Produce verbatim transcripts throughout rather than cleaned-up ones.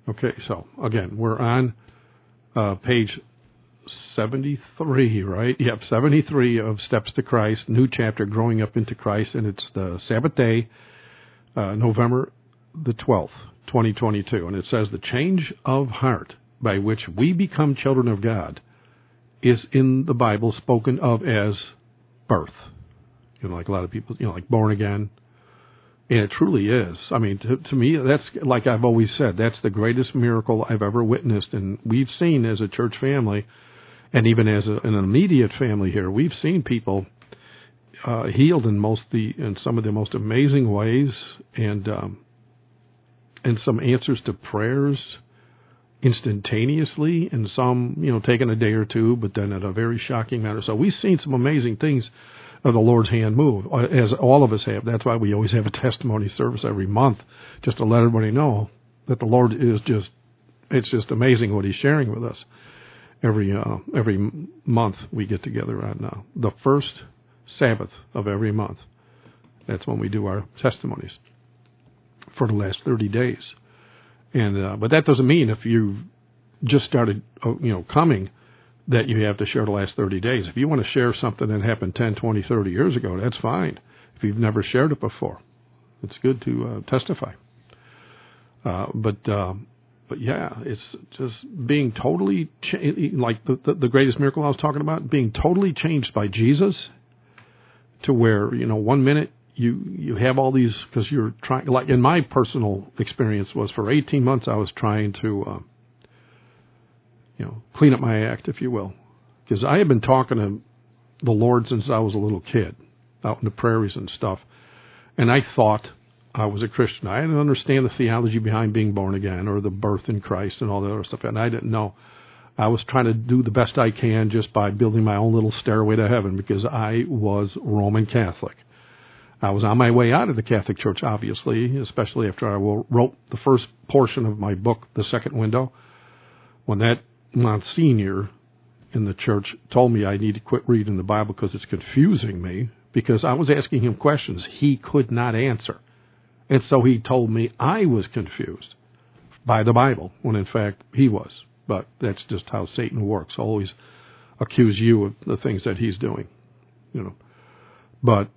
Okay, so again, we're on uh, page seventy-three, right? Yep, seventy-three of Steps to Christ, new chapter, Growing Up into Christ, and it's the Sabbath day, uh, November the twelfth, twenty twenty-two. And it says, the change of heart by which we become children of God is in the Bible spoken of as birth. You know, like a lot of people, you know, like born again. And it truly is. I mean, to, to me, that's, like I've always said, that's the greatest miracle I've ever witnessed. And we've seen as a church family, and even as a, an immediate family here, we've seen people uh, healed in most the in some of the most amazing ways, and um, and some answers to prayers instantaneously, and some, you know, taking a day or two, but then in a very shocking manner. So we've seen some amazing things of the Lord's hand move, as all of us have. That's why we always have a testimony service every month, just to let everybody know that the Lord is just, it's just amazing what He's sharing with us. Every uh, every month we get together on uh, the first Sabbath of every month. That's when we do our testimonies for the last thirty days. And uh, but that doesn't mean if you just started, you know, coming, that you have to share the last thirty days. If you want to share something that happened ten, twenty, thirty years ago, that's fine. If you've never shared it before, it's good to uh, testify. Uh, but uh, but yeah, it's just being totally cha- like the, the the greatest miracle I was talking about, being totally changed by Jesus, to where, you know, one minute you you have all these, because you're trying. Like in my personal experience was for eighteen months I was trying to. Uh, You know, clean up my act, if you will. Because I had been talking to the Lord since I was a little kid, out in the prairies and stuff. And I thought I was a Christian. I didn't understand the theology behind being born again or the birth in Christ and all that other stuff. And I didn't know. I was trying to do the best I can just by building my own little stairway to heaven, because I was Roman Catholic. I was on my way out of the Catholic Church, obviously, especially after I wrote the first portion of my book, The Second Window. When that Monsignor in the church told me I need to quit reading the Bible because it's confusing me, because I was asking him questions he could not answer. And so he told me I was confused by the Bible, when in fact he was. But that's just how Satan works. Always accuse you of the things that he's doing, you know. But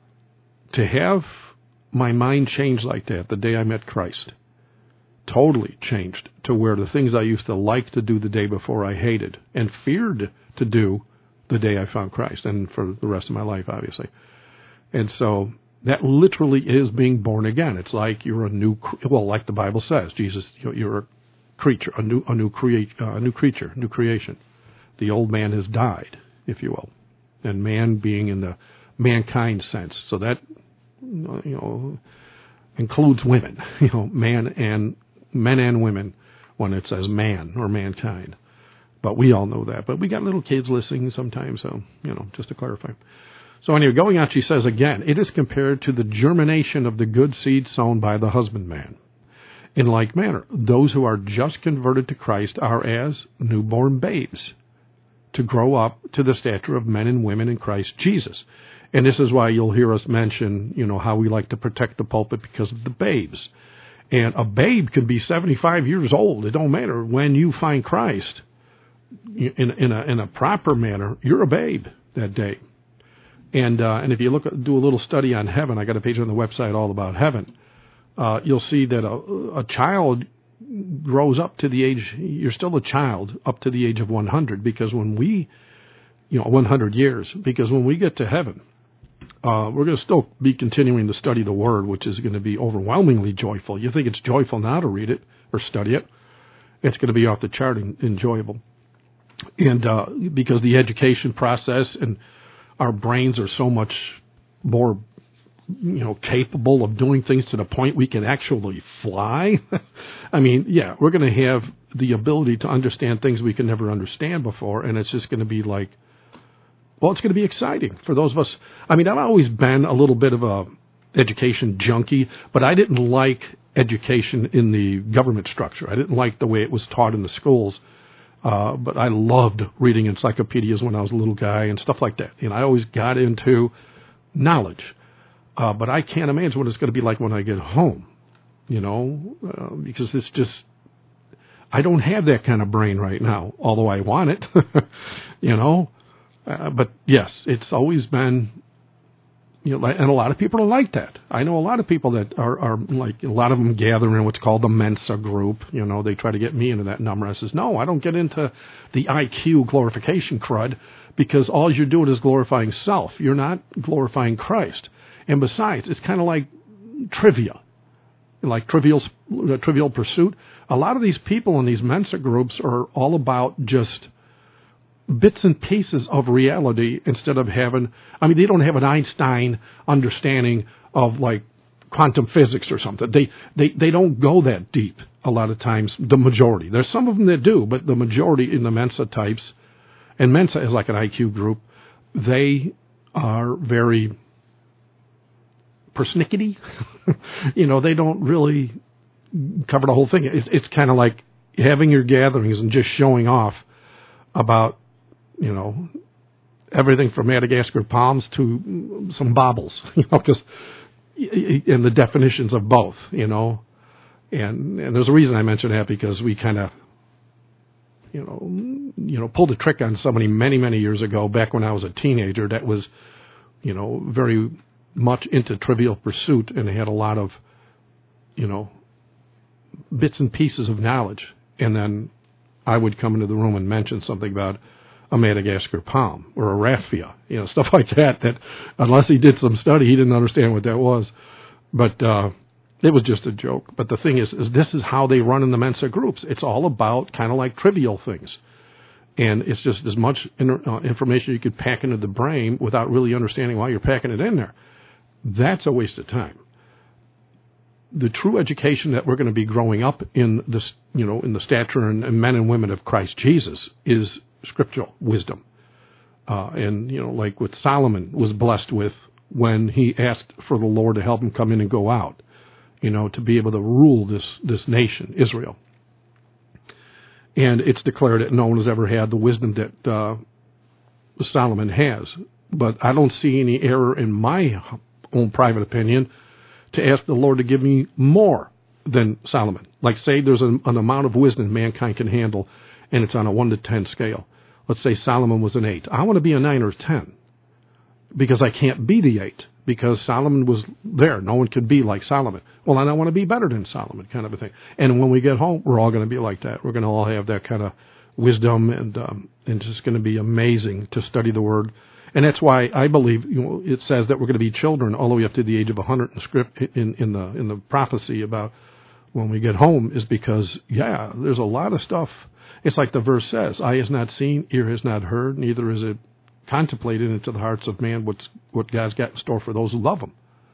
to have my mind change like that the day I met Christ, totally changed, to where the things I used to like to do the day before I hated and feared to do the day I found Christ, and for the rest of my life, obviously. And so that literally is being born again. It's like you're a new, well, like the Bible says, Jesus, you're a creature, a new, a new create, uh, a new creature, new creation. The old man has died, if you will, and man being in the mankind sense. So that, you know, includes women, you know, man and men and women, when it says man or mankind. But we all know that. But we got little kids listening sometimes, so, you know, just to clarify. So anyway, going on, she says again, it is compared to the germination of the good seed sown by the husbandman. In like manner, those who are just converted to Christ are as newborn babes, to grow up to the stature of men and women in Christ Jesus. And this is why you'll hear us mention, you know, how we like to protect the pulpit because of the babes. And a babe can be seventy-five years old. It don't matter. When you find Christ in, in, a, in a proper manner, you're a babe that day. And uh, and if you look at, do a little study on heaven, I got a page on the website all about heaven, uh, you'll see that a, a child grows up to the age, you're still a child up to the age of one hundred, because when we, you know, one hundred years, because when we get to heaven, Uh, we're going to still be continuing to study the Word, which is going to be overwhelmingly joyful. You think it's joyful now to read it or study it. It's going to be off the chart and enjoyable. And uh, because the education process and our brains are so much more, you know, capable of doing things to the point we can actually fly. I mean, yeah, we're going to have the ability to understand things we can never understand before, and it's just going to be like, well, it's going to be exciting for those of us. I mean, I've always been a little bit of a education junkie, but I didn't like education in the government structure. I didn't like the way it was taught in the schools. Uh, but I loved reading encyclopedias when I was a little guy and stuff like that. And I always got into knowledge. Uh, but I can't imagine what it's going to be like when I get home, you know, uh, because it's just, I don't have that kind of brain right now, although I want it, you know. Uh, but yes, it's always been, you know, and a lot of people are like that. I know a lot of people that are, are like, a lot of them gather in what's called the Mensa group. You know, they try to get me into that number. I says, no, I don't get into the I Q glorification crud, because all you're doing is glorifying self. You're not glorifying Christ. And besides, it's kind of like trivia, like trivial, uh, trivial pursuit. A lot of these people in these Mensa groups are all about just bits and pieces of reality instead of having, I mean, they don't have an Einstein understanding of like quantum physics or something. They, they, they don't go that deep a lot of times, the majority. There's some of them that do, but the majority in the Mensa types, and Mensa is like an I Q group, they are very persnickety. You know, they don't really cover the whole thing. It's, it's kind of like having your gatherings and just showing off about, you know, everything from Madagascar palms to some baubles, you know, because and the definitions of both, you know, and and there's a reason I mention that, because we kind of, you know, you know, pulled a trick on somebody many many years ago, back when I was a teenager, that was, you know, very much into Trivial Pursuit, and they had a lot of, you know, bits and pieces of knowledge, and then I would come into the room and mention something about a Madagascar palm or a raffia, you know, stuff like that, that unless he did some study, he didn't understand what that was. But uh, it was just a joke. But the thing is, is this is how they run in the Mensa groups. It's all about kind of like trivial things. And it's just as much in, uh, information you could pack into the brain without really understanding why you're packing it in there. That's a waste of time. The true education that we're going to be growing up in this, you know, in the stature and, and men and women of Christ Jesus is scriptural wisdom. Uh, and, you know, like what Solomon was blessed with when he asked for the Lord to help him come in and go out, you know, to be able to rule this, this nation, Israel. And it's declared that no one has ever had the wisdom that uh, Solomon has. But I don't see any error, in my own private opinion, to ask the Lord to give me more than Solomon. Like, say there's an, an amount of wisdom mankind can handle, and it's on a one to ten scale. Let's say Solomon was an eight. I want to be a nine or a ten, because I can't be the eight, because Solomon was there. No one could be like Solomon. Well, then I want to be better than Solomon, kind of a thing. And when we get home, we're all going to be like that. We're going to all have that kind of wisdom, and um, and it's just going to be amazing to study the Word. And that's why I believe, you know, it says that we're going to be children all the way up to the age of one hundred in script in, in the in the prophecy about when we get home, is because, yeah, there's a lot of stuff. It's like the verse says, eye has not seen, ear has not heard, neither is it contemplated into the hearts of man what's, what God's got in store for those who love him.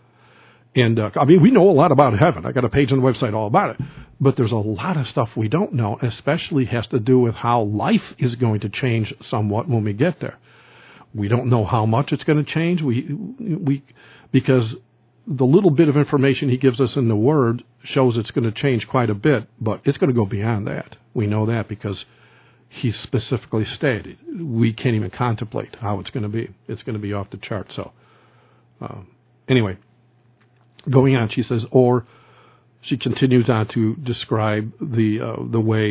And, uh, I mean, we know a lot about heaven. I got a page on the website all about it. But there's a lot of stuff we don't know, especially has to do with how life is going to change somewhat when we get there. We don't know how much it's going to change. We, we, because the little bit of information he gives us in the Word shows it's going to change quite a bit, but it's going to go beyond that. We know that because he specifically stated we can't even contemplate how it's going to be. It's going to be off the chart. So, uh, anyway, going on, she says, or she continues on to describe the uh, the way,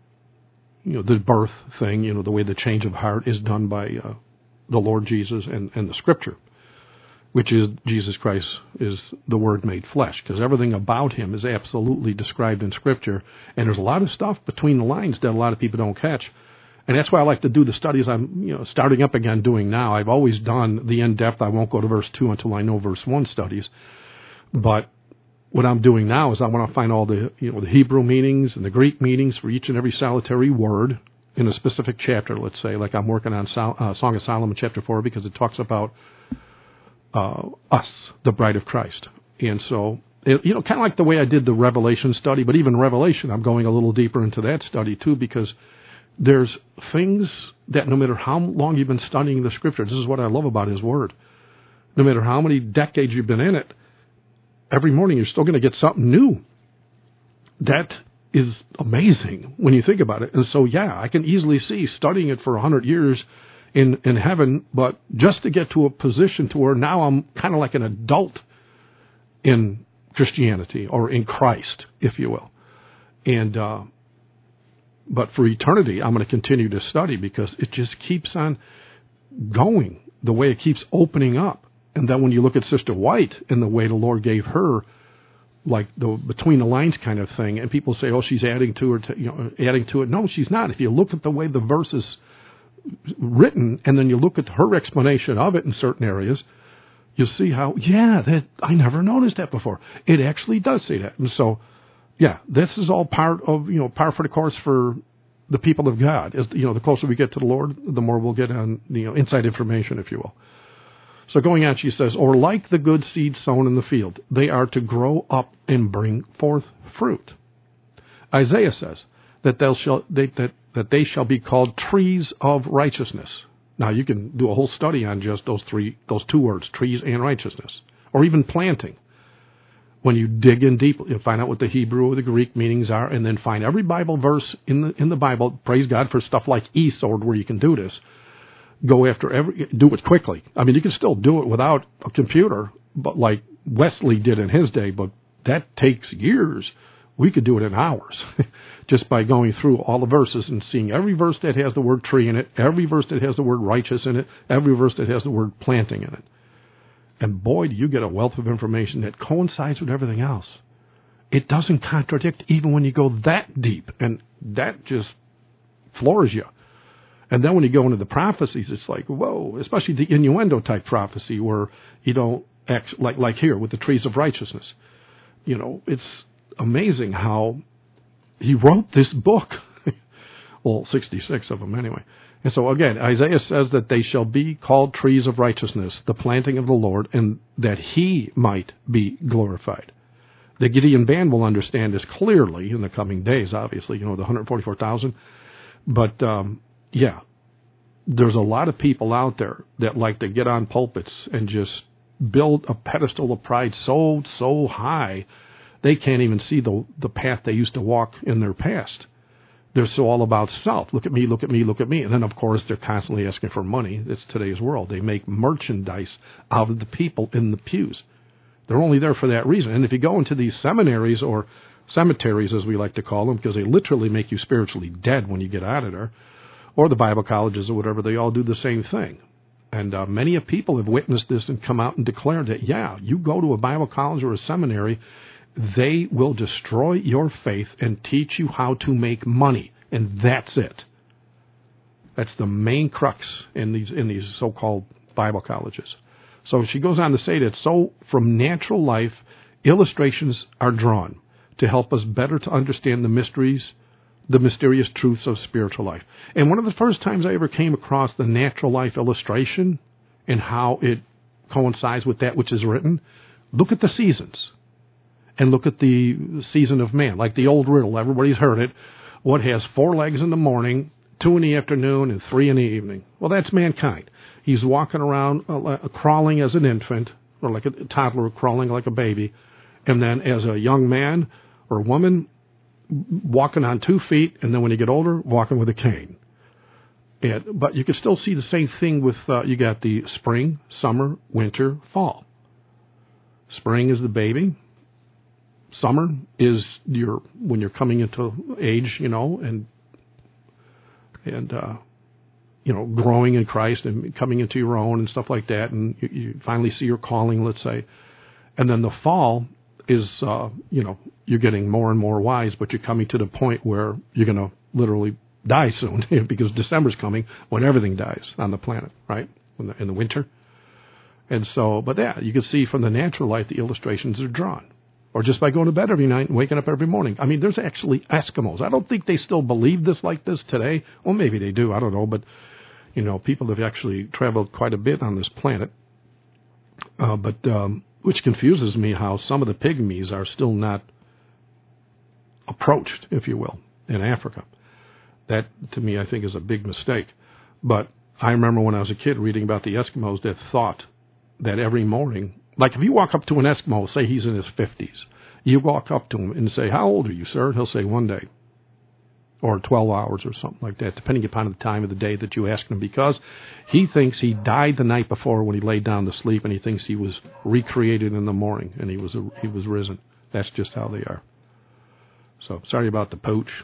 you know, the birth thing, you know, the way the change of heart is done by uh, the Lord Jesus and, and the Scripture, which is Jesus Christ is the Word made flesh, because everything about him is absolutely described in Scripture, and there's a lot of stuff between the lines that a lot of people don't catch. And that's why I like to do the studies I'm, you know, starting up again doing now. I've always done the in-depth, I won't go to verse two until I know verse one studies, but what I'm doing now is I want to find all the, you know, the Hebrew meanings and the Greek meanings for each and every solitary word in a specific chapter, let's say, like I'm working on Sol- uh, Song of Solomon chapter four, because it talks about uh, us, the bride of Christ. And so, it, you know, kind of like the way I did the Revelation study, but even Revelation, I'm going a little deeper into that study too, because there's things that no matter how long you've been studying the Scripture, this is what I love about His Word, no matter how many decades you've been in it, every morning you're still going to get something new. That is amazing when you think about it. And so, yeah, I can easily see studying it for a hundred years in, in heaven, but just to get to a position to where now I'm kind of like an adult in Christianity, or in Christ, if you will. And uh, But for eternity, I'm going to continue to study because it just keeps on going the way it keeps opening up. And then when you look at Sister White and the way the Lord gave her, like the between the lines kind of thing, and people say, "Oh, she's adding to her, to, you know, adding to it." No, she's not. If you look at the way the verse is written, and then you look at her explanation of it in certain areas, you'll see how, yeah, that I never noticed that before. It actually does say that, and so. Yeah, this is all part of, you know, par for the course for the people of God. As, you know, the closer we get to the Lord, the more we'll get on, you know, inside information, if you will. So going on, she says, or like the good seed sown in the field, they are to grow up and bring forth fruit. Isaiah says that they shall they, that that they shall be called trees of righteousness. Now you can do a whole study on just those three, those two words, trees and righteousness, or even planting. When you dig in deep, you'll find out what the Hebrew or the Greek meanings are, and then find every Bible verse in the in the Bible. Praise God for stuff like eSword where you can do this. Go after every, do it quickly. I mean, you can still do it without a computer, but like Wesley did in his day, but that takes years. We could do it in hours just by going through all the verses and seeing every verse that has the word tree in it, every verse that has the word righteous in it, every verse that has the word planting in it. And boy, do you get a wealth of information that coincides with everything else. It doesn't contradict even when you go that deep, and that just floors you. And then when you go into the prophecies, it's like, whoa, especially the innuendo type prophecy where you don't act like, like here with the trees of righteousness. You know, it's amazing how he wrote this book. Well, sixty-six of them anyway. And so again, Isaiah says that they shall be called trees of righteousness, the planting of the Lord, and that he might be glorified. The Gideon band will understand this clearly in the coming days, obviously, you know, the one hundred forty-four thousand. But, um, yeah, there's a lot of people out there that like to get on pulpits and just build a pedestal of pride so, so high, they can't even see the the path they used to walk in their past. They're so all about self. Look at me, look at me, look at me. And then, of course, they're constantly asking for money. It's today's world. They make merchandise out of the people in the pews. They're only there for that reason. And if you go into these seminaries or cemeteries, as we like to call them, because they literally make you spiritually dead when you get out of there, or the Bible colleges or whatever, they all do the same thing. And uh, many of people have witnessed this and come out and declared that, yeah, you go to a Bible college or a seminary, they will destroy your faith and teach you how to make money, and that's it. That's the main crux in these in these so-called Bible colleges. So she goes on to say that so from natural life, illustrations are drawn to help us better to understand the mysteries, the mysterious truths of spiritual life. And one of the first times I ever came across the natural life illustration and how it coincides with that which is written, look at the seasons. And look at the season of man, like the old riddle. Everybody's heard it. What has four legs in the morning, two in the afternoon, and three in the evening? Well, that's mankind. He's walking around, uh, crawling as an infant, or like a toddler crawling like a baby. And then as a young man or woman, walking on two feet. And then when you get older, walking with a cane. And, but you can still see the same thing with, uh, you got the spring, summer, winter, fall. Spring is the baby. Summer is your when you're coming into age, you know, and and uh, you know, growing in Christ and coming into your own and stuff like that, and you, you finally see your calling, let's say. And then the fall is, uh, you know, you're getting more and more wise, but you're coming to the point where you're going to literally die soon because December's coming when everything dies on the planet, right? In the, in the winter. And so, but yeah, you can see from the natural life the illustrations are drawn. Or just by going to bed every night and waking up every morning. I mean, there's actually Eskimos. I don't think they still believe this like this today. Well, maybe they do. I don't know. But, you know, people have actually traveled quite a bit on this planet. Uh, but um, which confuses me how some of the pygmies are still not approached, if you will, in Africa. That, to me, I think is a big mistake. But I remember when I was a kid reading about the Eskimos that thought that every morning, like if you walk up to an Eskimo, say he's in his fifties, you walk up to him and say, "How old are you, sir?" He'll say, "One day," or twelve hours or something like that, depending upon the time of the day that you ask him, because he thinks he died the night before when he laid down to sleep, and he thinks he was recreated in the morning, and he was he was risen. That's just how they are. So sorry about the pooch.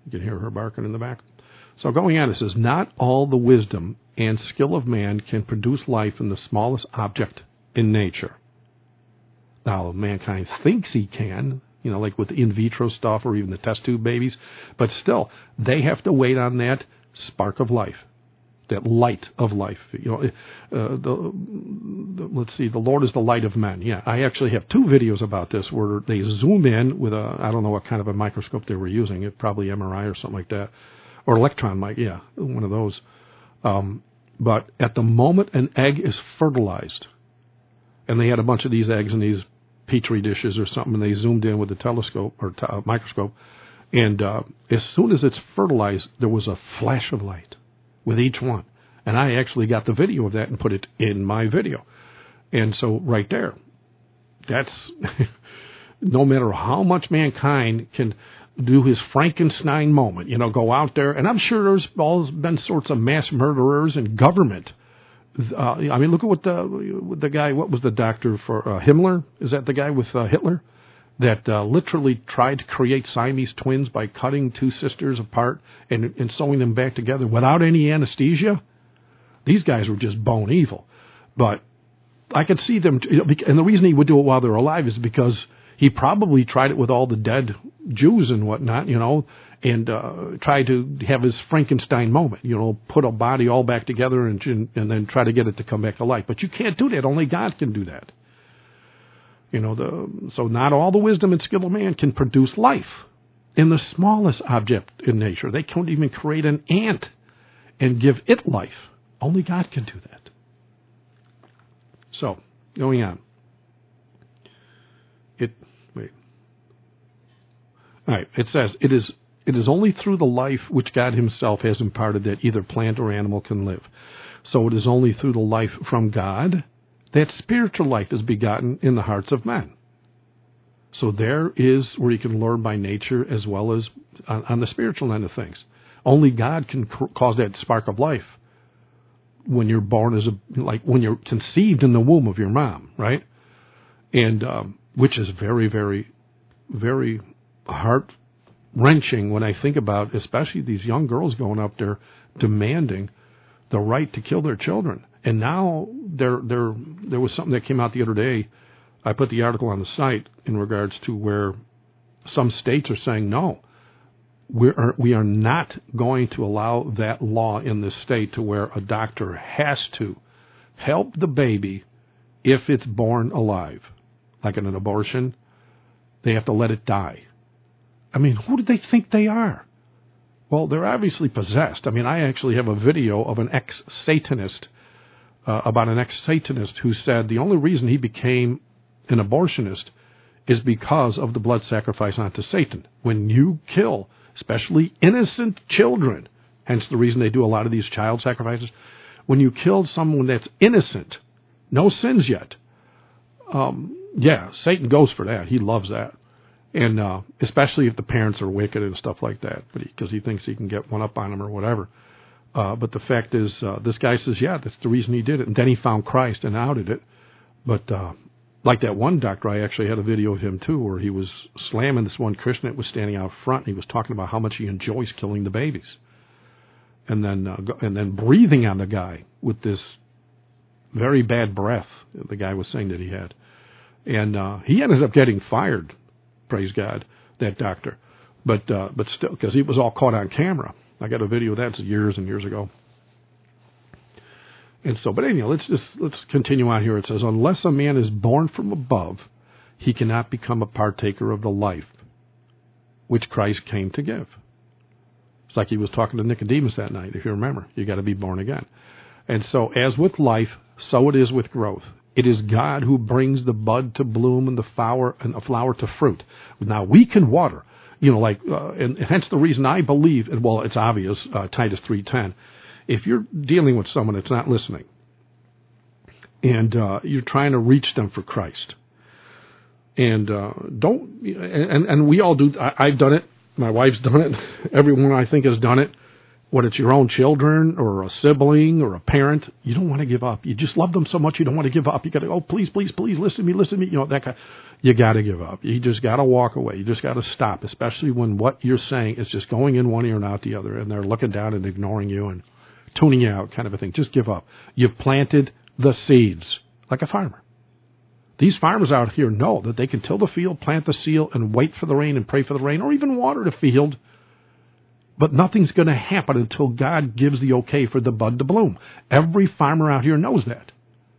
You can hear her barking in the back. So going on, it says, not all the wisdom and skill of man can produce life in the smallest object in nature. Now, mankind thinks he can, you know, like with in vitro stuff or even the test tube babies, but still, they have to wait on that spark of life, that light of life. You know, uh, the, the, let's see, the Lord is the light of men. Yeah, I actually have two videos about this where they zoom in with a, I don't know what kind of a microscope they were using, it probably M R I or something like that, or electron mic, yeah, one of those. Um, but at the moment an egg is fertilized, and they had a bunch of these eggs in these petri dishes or something, and they zoomed in with a telescope or t- uh, microscope, and uh, as soon as it's fertilized, there was a flash of light with each one. And I actually got the video of that and put it in my video. And so right there, that's no matter how much mankind can do his Frankenstein moment, you know, go out there, and I'm sure there's all been sorts of mass murderers in government. Uh, I mean, look at what the what the guy, what was the doctor for uh, Himmler? Is that the guy with uh, Hitler? That uh, literally tried to create Siamese twins by cutting two sisters apart and, and sewing them back together without any anesthesia? These guys were just bone evil. But I could see them, and the reason he would do it while they're alive is because he probably tried it with all the dead Jews and whatnot, you know, and uh, tried to have his Frankenstein moment, you know, put a body all back together and, and then try to get it to come back to life. But you can't do that. Only God can do that. You know, the, so not all the wisdom and skill of man can produce life in the smallest object in nature. They can't even create an ant and give it life. Only God can do that. So, going on. It wait. All right, it says, it is it is only through the life which God himself has imparted that either plant or animal can live. So it is only through the life from God that spiritual life is begotten in the hearts of men. So there is where you can learn by nature as well as on, on the spiritual end of things. Only God can c- cause that spark of life when you're born as a, like when you're conceived in the womb of your mom, right? And um, which is very, very, very heart-wrenching when I think about, especially these young girls going up there demanding the right to kill their children. And now there, there, there was something that came out the other day. I put the article on the site in regards to where some states are saying, no, we are, we are not going to allow that law in this state to where a doctor has to help the baby if it's born alive. Like in an abortion, they have to let it die. I mean, who do they think they are? Well, they're obviously possessed. I mean, I actually have a video of an ex-Satanist, uh, about an ex-Satanist who said the only reason he became an abortionist is because of the blood sacrifice onto Satan. When you kill, especially innocent children, hence the reason they do a lot of these child sacrifices, when you kill someone that's innocent, no sins yet, um, yeah, Satan goes for that. He loves that. And uh, especially if the parents are wicked and stuff like that, but because he, he thinks he can get one up on them or whatever. Uh, but the fact is, uh, this guy says, yeah, that's the reason he did it. And then he found Christ and outed it. But uh, like that one doctor, I actually had a video of him too, where he was slamming this one Christian that was standing out front, and he was talking about how much he enjoys killing the babies, and then uh, and then breathing on the guy with this very bad breath. The guy was saying that he had, and uh, he ended up getting fired. Praise God, that doctor. But uh, but still, because he was all caught on camera. I got a video of that years and years ago. And so, but anyhow, let's just let's continue on here. It says, unless a man is born from above, he cannot become a partaker of the life which Christ came to give. It's like he was talking to Nicodemus that night, if you remember. You got to be born again. And so, as with life, so it is with growth. It is God who brings the bud to bloom and the flower and the flower to fruit. Now we can water, you know, like, uh, and hence the reason I believe, and well, it's obvious, uh, Titus three ten. If you're dealing with someone that's not listening, and uh, you're trying to reach them for Christ, and uh, don't, and and we all do. I, I've done it. My wife's done it. Everyone I think has done it. Whether it's your own children or a sibling or a parent, you don't want to give up. You just love them so much you don't want to give up. You got to, oh, please, please, please, listen to me, listen to me. You know, that kind. You got to give up. You just got to walk away. You just got to stop, especially when what you're saying is just going in one ear and out the other, and they're looking down and ignoring you and tuning you out, kind of a thing. Just give up. You've planted the seeds like a farmer. These farmers out here know that they can till the field, plant the seed, and wait for the rain and pray for the rain, or even water the field. But nothing's going to happen until God gives the okay for the bud to bloom. Every farmer out here knows that.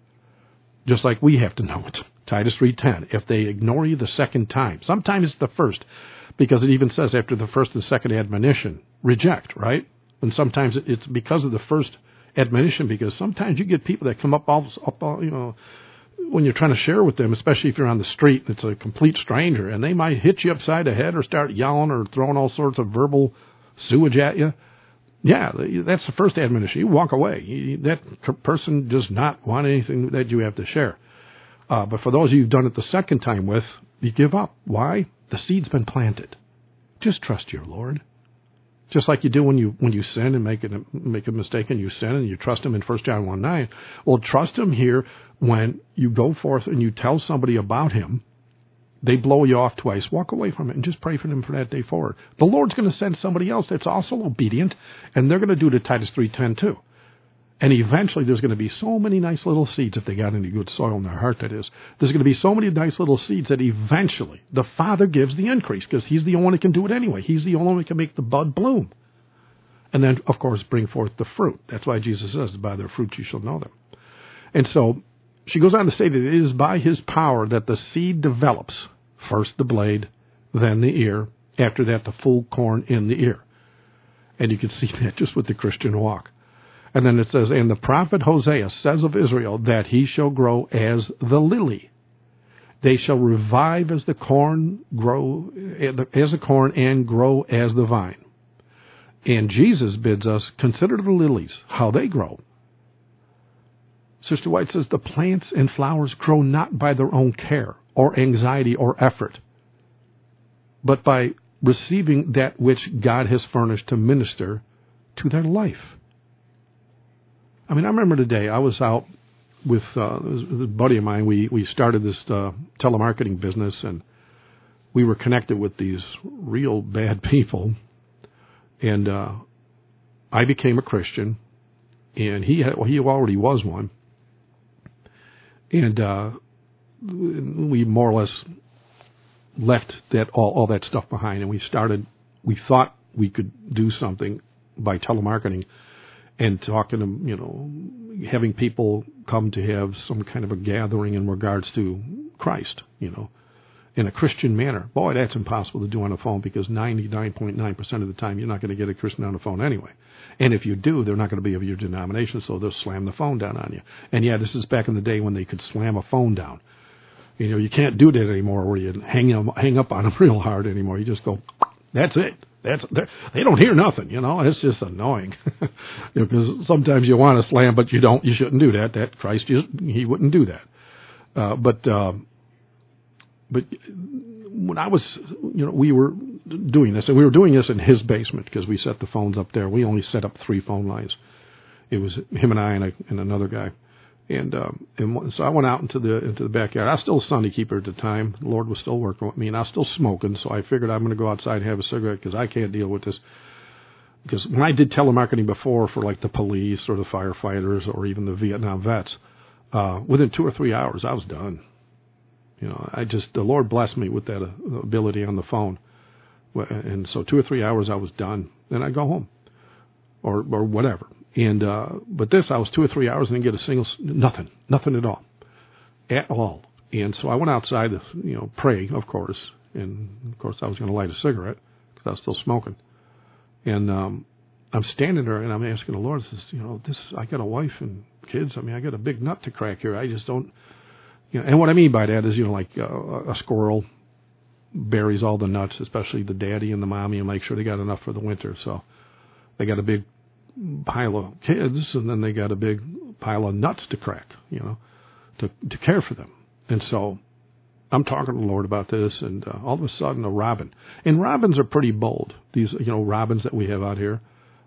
Just like we have to know it. Titus three ten. If they ignore you the second time, sometimes it's the first, because it even says after the first and second admonition, reject, right? And sometimes it's because of the first admonition, because sometimes you get people that come up, all, up all, you know, when you're trying to share with them, especially if you're on the street, it's a complete stranger, and they might hit you upside the head or start yelling or throwing all sorts of verbal sewage at you. Yeah, that's the first admonition. You walk away. That person does not want anything that you have to share. Uh, but for those of you who've done it the second time with, you give up. Why? The seed's been planted. Just trust your Lord. Just like you do when you when you sin and make, it, make a mistake and you sin and you trust Him in First John one nine. Well, trust Him here when you go forth and you tell somebody about Him. They blow you off twice. Walk away from it and just pray for them for that day forward. The Lord's going to send somebody else that's also obedient, and they're going to do the Titus three ten too. And eventually there's going to be so many nice little seeds, if they got any good soil in their heart, that is. There's going to be so many nice little seeds that eventually the Father gives the increase, because He's the only one that can do it anyway. He's the only one that can make the bud bloom. And then, of course, bring forth the fruit. That's why Jesus says, by their fruits you shall know them. And so she goes on to say that it is by His power that the seed develops, first the blade, then the ear, after that the full corn in the ear. And you can see that just with the Christian walk. And then it says, and the prophet Hosea says of Israel that he shall grow as the lily. They shall revive as the corn, grow as the corn, and grow as the vine. And Jesus bids us consider the lilies, how they grow. Sister White says the plants and flowers grow not by their own care or anxiety or effort, but by receiving that which God has furnished to minister to their life. I mean, I remember the day I was out with uh, a buddy of mine. We, we started this uh, telemarketing business, and we were connected with these real bad people. And uh, I became a Christian, and he had, well, he already was one. And uh, we more or less left that all, all that stuff behind, and we started. We thought we could do something by telemarketing and talking to, you know, having people come to have some kind of a gathering in regards to Christ, you know, in a Christian manner. Boy, that's impossible to do on a phone, because ninety-nine point nine percent of the time you're not going to get a Christian on the phone anyway. And if you do, they're not going to be of your denomination, so they'll slam the phone down on you. And yeah, this is back in the day when they could slam a phone down. You know, you can't do that anymore where you hang, them, hang up on them real hard anymore. You just go, that's it. That's they don't hear nothing, you know. It's just annoying, because you know, sometimes you want to slam, but you don't. You shouldn't do that. That Christ, just, He wouldn't do that. Uh, but um, but when I was, you know, we were doing this, and we were doing this in his basement, because we set the phones up there. We only set up three phone lines. It was him and I and, a, and another guy. And, um, and so I went out into the into the backyard. I was still a Sunday keeper at the time. The Lord was still working with me, and I was still smoking. So I figured I'm going to go outside and have a cigarette, because I can't deal with this. Because when I did telemarketing before for like the police or the firefighters or even the Vietnam vets, uh, within two or three hours I was done. You know, I just the Lord blessed me with that uh, ability on the phone, and so two or three hours I was done. Then I'd go home, or or whatever. And uh, but this, I was two or three hours and didn't get a single, nothing, nothing at all, at all. And so I went outside to, you know, pray, of course. And of course, I was going to light a cigarette because I was still smoking. And um, I'm standing there and I'm asking the Lord, says, you know, this, I got a wife and kids. I mean, I got a big nut to crack here. I just don't, you know. And what I mean by that is, you know, like uh, a squirrel buries all the nuts, especially the daddy and the mommy, and make sure they got enough for the winter. So they got a big pile of kids, and then they got a big pile of nuts to crack, you know, to to care for them. And so I'm talking to the Lord about this, and uh, all of a sudden a robin, and robins are pretty bold. These, you know, robins that we have out here,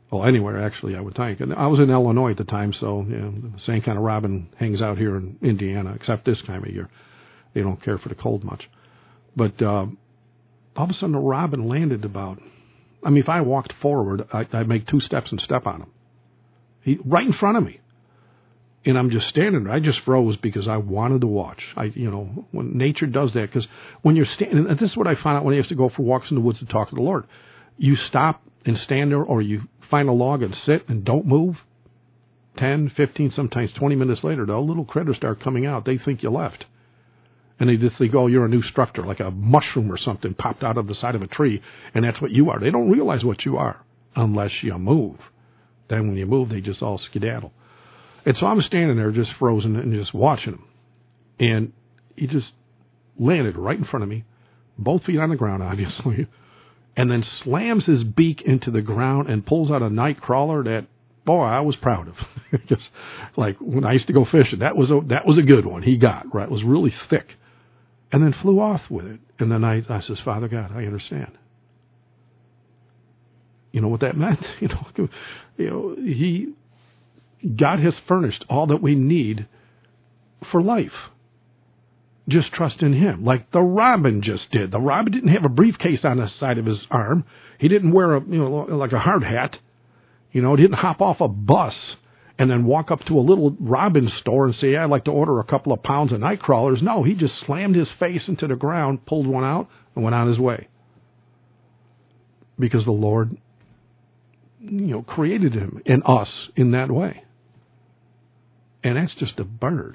Well, anywhere, actually, I would think. And I was in Illinois at the time, so you know, the same kind of robin hangs out here in Indiana, except this time of year. They don't care for the cold much. But uh, all of a sudden, the robin landed about, I mean, if I walked forward, I, I'd make two steps and step on him. He, right in front of me. And I'm just standing there. I just froze because I wanted to watch. I, you know, when nature does that, because when you're standing, and this is what I found out when I used to go for walks in the woods to talk to the Lord. You stop and stand there, or you find a log and sit and don't move. ten, fifteen, sometimes twenty minutes later, the little critters start coming out. They think you left. And they just think, oh, you're a new structure, like a mushroom or something popped out of the side of a tree, and that's what you are. They don't realize what you are unless you move. Then when you move, they just all skedaddle. And so I'm standing there just frozen and just watching him. And he just landed right in front of me, both feet on the ground, obviously, and then slams his beak into the ground and pulls out a night crawler that, boy, I was proud of. Just like when I used to go fishing, that was a, that was a good one he got, right? It was really thick. And then flew off with it. And then I, I says, Father God, I understand. You know what that meant? You know, you know, he, God has furnished all that we need for life. Just trust in him, like the robin just did. The robin didn't have a briefcase on the side of his arm. He didn't wear a, you know, like a hard hat. You know, he didn't hop off a bus and then walk up to a little robin store and say, I'd like to order a couple of pounds of night crawlers. No, he just slammed his face into the ground, pulled one out, and went on his way. Because the Lord, you know, created him and us in that way. And that's just a bird.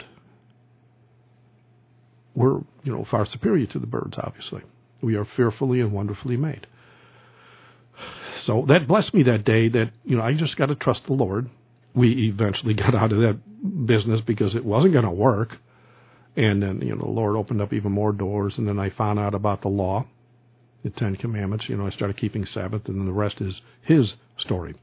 We're, you know, far superior to the birds, obviously. We are fearfully and wonderfully made. So that blessed me that day that, you know, I just got to trust the Lord. We eventually got out of that business because it wasn't going to work. And then, you know, the Lord opened up even more doors. And then I found out about the law, the Ten Commandments. You know, I started keeping Sabbath, and then the rest is his story.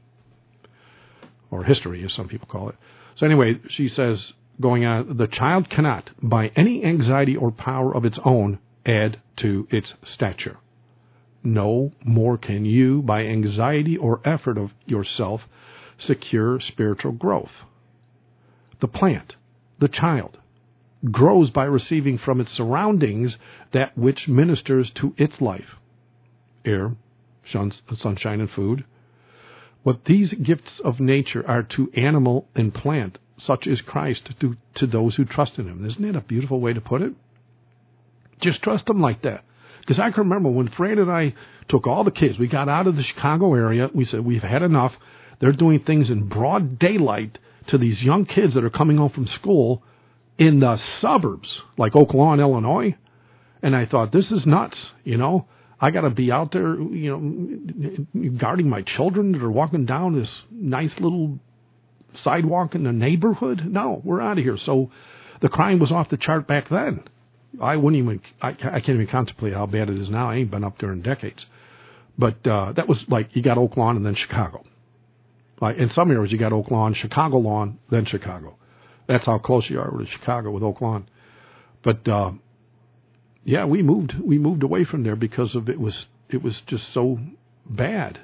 Or history, as some people call it. So anyway, she says, going on, the child cannot, by any anxiety or power of its own, add to its stature. No more can you, by anxiety or effort of yourself, secure spiritual growth. The plant, the child, grows by receiving from its surroundings that which ministers to its life. Air, sunshine, and food. What these gifts of nature are to animal and plant, such is Christ to, to those who trust in him. Isn't that a beautiful way to put it? Just trust him like that. Because I can remember when Fran and I took all the kids, we got out of the Chicago area, we said, we've had enough. They're doing things in broad daylight to these young kids that are coming home from school in the suburbs, like Oak Lawn, Illinois. And I thought, this is nuts, you know. I got to be out there, you know, guarding my children that are walking down this nice little sidewalk in the neighborhood. No, we're out of here. So the crime was off the chart back then. I wouldn't even, I, I can't even contemplate how bad it is now. I ain't been up there in decades. But uh, that was like, you got Oak Lawn and then Chicago. Like in some areas, you got Oak Lawn, Chicago Lawn, then Chicago. That's how close you are to Chicago with Oak Lawn. But uh, yeah, we moved, we moved away from there because of it was, it was just so bad.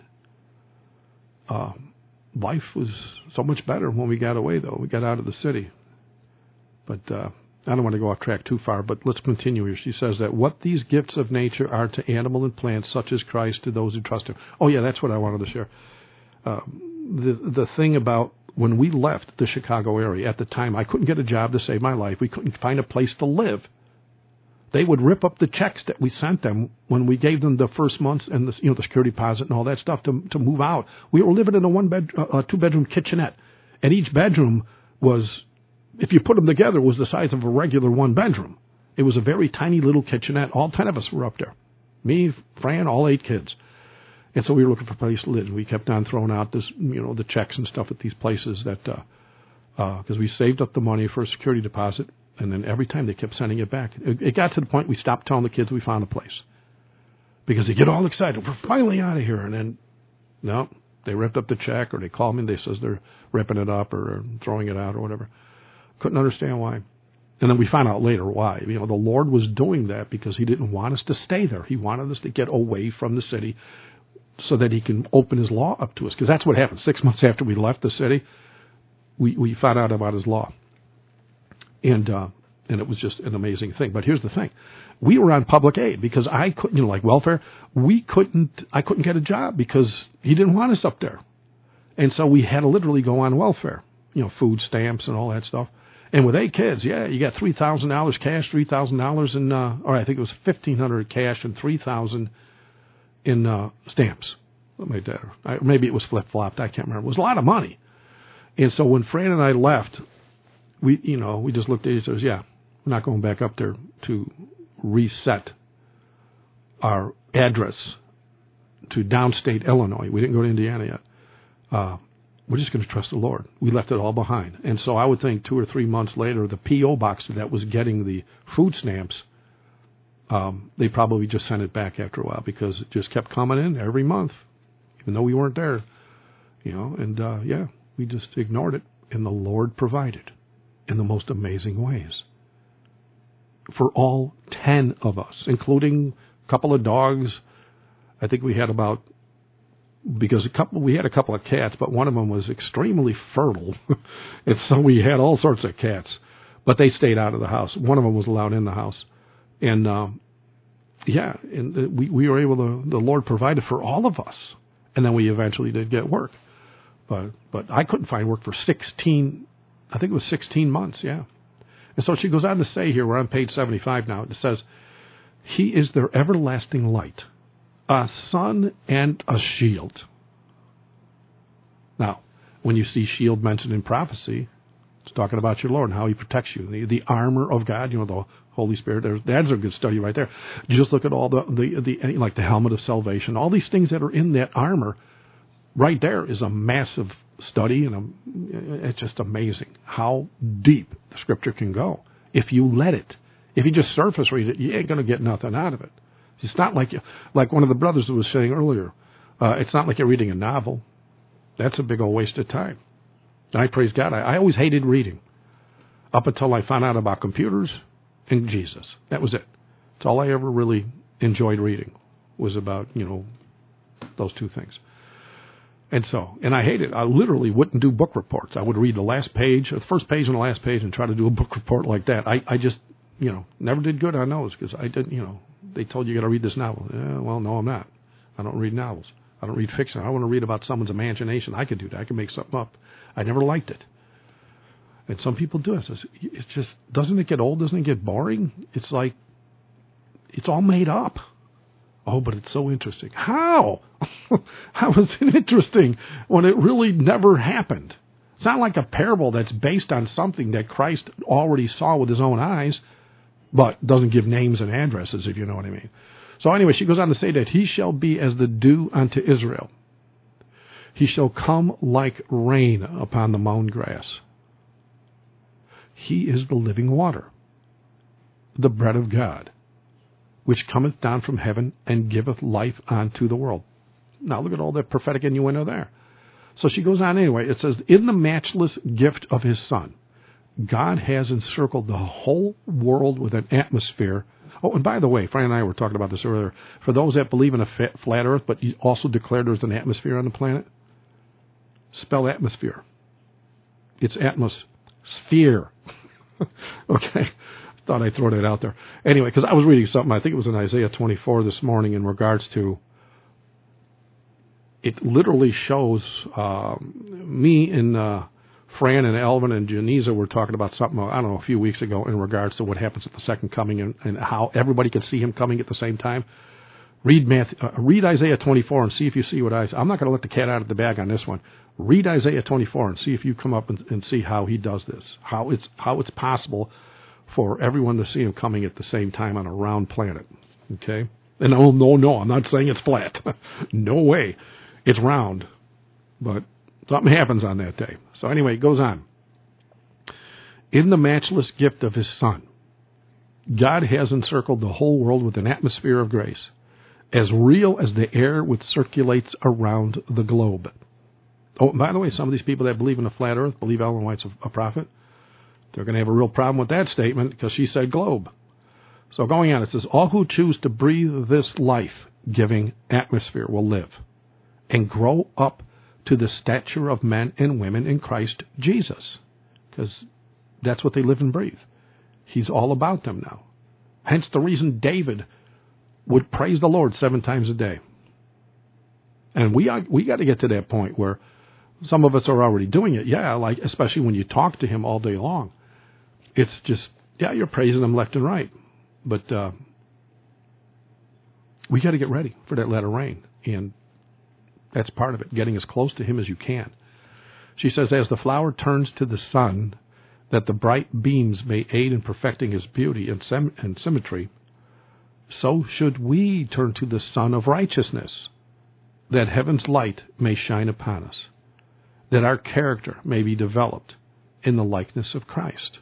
Uh, life was so much better when we got away, though. We got out of the city. But uh, I don't want to go off track too far, but let's continue here. She says that what these gifts of nature are to animal and plants, such as Christ, to those who trust him. Oh, yeah, that's what I wanted to share. Um, the the thing about when we left the Chicago area, at the time, I couldn't get a job to save my life. We couldn't find a place to live. They would rip up the checks that we sent them when we gave them the first months and the, you know, the security deposit and all that stuff to to move out. We were living in a one bed, uh, two bedroom kitchenette, and each bedroom was, if you put them together, was the size of a regular one bedroom. It was a very tiny little kitchenette. All ten of us were up there, me, Fran, all eight kids, and so we were looking for a place to live. We kept on throwing out this, you know, the checks and stuff at these places that because uh, uh, we saved up the money for a security deposit. And then every time they kept sending it back. It, it got to the point we stopped telling the kids we found a place. Because they get all excited. We're finally out of here. And then, no, they ripped up the check, or they called me and they says they're ripping it up or throwing it out or whatever. Couldn't understand why. And then we found out later why. You know, the Lord was doing that because he didn't want us to stay there. He wanted us to get away from the city. so that he can open his law up to us. Because that's what happened. Six months after we left the city, we, we found out about his law. And uh, and it was just an amazing thing. But here's the thing. We were on public aid because I couldn't, you know, like welfare, we couldn't, I couldn't get a job because he didn't want us up there. And so we had to literally go on welfare, you know, food stamps and all that stuff. And with eight kids, yeah, you got three thousand dollars cash, three thousand dollars in, uh, or I think it was fifteen hundred dollars cash and three thousand dollars in uh, stamps. Maybe, that, maybe it was flip-flopped. I can't remember. It was a lot of money. And so when Fran and I left, we, you know, we just looked at each other and said, yeah, we're not going back up there to reset our address to downstate Illinois. We didn't go to Indiana yet. Uh, we're just going to trust the Lord. We left it all behind. And so I would think two or three months later, the P O box that was getting the food stamps, um, they probably just sent it back after a while because it just kept coming in every month, even though we weren't there, you know. And uh, yeah, we just ignored it, and the Lord provided in the most amazing ways for all ten of us, including a couple of dogs. I think we had about, because a couple, we had a couple of cats, but one of them was extremely fertile, and so we had all sorts of cats. But they stayed out of the house. One of them was allowed in the house, and um, yeah, and we we were able to. The Lord provided for all of us, and then we eventually did get work, but but I couldn't find work for sixteen. I think it was sixteen months. Yeah. And so she goes on to say here, we're on page seventy-five now, it says, He is their everlasting light, a sun and a shield. Now, when you see shield mentioned in prophecy, it's talking about your Lord and how he protects you. The, the armor of God, you know, the Holy Spirit, there's, that's a good study right there. You just look at all the, the, the, like the helmet of salvation, all these things that are in that armor, right there is a massive study, and a, it's just amazing how deep the Scripture can go if you let it. If you just surface read it, you ain't going to get nothing out of it. It's not like you, like one of the brothers was saying earlier. Uh, it's not like you're reading a novel. That's a big old waste of time. And I praise God. I, I always hated reading up until I found out about computers and Jesus. That was it. That's all I ever really enjoyed reading was about, you know, those two things. And so, and I hated it. I literally wouldn't do book reports. I would read the last page, the first page and the last page, and try to do a book report like that. I, I just, you know, never did good on those because I didn't, you know, they told you you got to read this novel. Yeah, well, no, I'm not. I don't read novels. I don't read fiction. I want to read about someone's imagination. I could do that. I could make something up. I never liked it. And some people do it. It's just, doesn't it get old? Doesn't it get boring? It's like, it's all made up. Oh, but it's so interesting. How? How is it interesting when it really never happened? It's not like a parable that's based on something that Christ already saw with his own eyes, but doesn't give names and addresses, if you know what I mean. So anyway, she goes on to say that he shall be as the dew unto Israel. He shall come like rain upon the mown grass. He is the living water, the bread of God, which cometh down from heaven and giveth life unto the world. Now look at all that prophetic innuendo there. So she goes on anyway. It says, in the matchless gift of his Son, God has encircled the whole world with an atmosphere. Oh, and by the way, Fran and I were talking about this earlier. For those that believe in a flat earth, but you also declare there's an atmosphere on the planet, spell atmosphere. It's atmosphere. Okay. Thought I'd throw that out there. Anyway, because I was reading something, I think it was in Isaiah twenty-four this morning in regards to, it literally shows uh, me and uh, Fran and Elvin and Janisa were talking about something, I don't know, a few weeks ago in regards to what happens at the second coming and, and how everybody can see him coming at the same time. Read Matthew, uh, read Isaiah twenty-four and see if you see what I say. I'm not going to let the cat out of the bag on this one. Read Isaiah twenty-four and see if you come up and, and see how he does this, how it's how it's possible for everyone to see him coming at the same time on a round planet. Okay? And oh, no, no, I'm not saying it's flat. No way. It's round. But something happens on that day. So anyway, it goes on. In the matchless gift of his Son, God has encircled the whole world with an atmosphere of grace, as real as the air which circulates around the globe. Oh, by the way, some of these people that believe in a flat earth believe Ellen White's a, a prophet. They're going to have a real problem with that statement because she said globe. So going on, it says, all who choose to breathe this life-giving atmosphere will live. and grow up to the stature of men and women in Christ Jesus. Because that's what they live and breathe. He's all about them now. Hence the reason David would praise the Lord seven times a day. And we are, we got to get to that point where some of us are already doing it. Yeah, like especially when you talk to him all day long. It's just, yeah, you're praising him left and right. But uh, we got to get ready for that latter rain. And that's part of it, getting as close to him as you can. She says, as the flower turns to the sun, that the bright beams may aid in perfecting his beauty and, sem- and symmetry, so should we turn to the Sun of righteousness, that heaven's light may shine upon us, that our character may be developed in the likeness of Christ.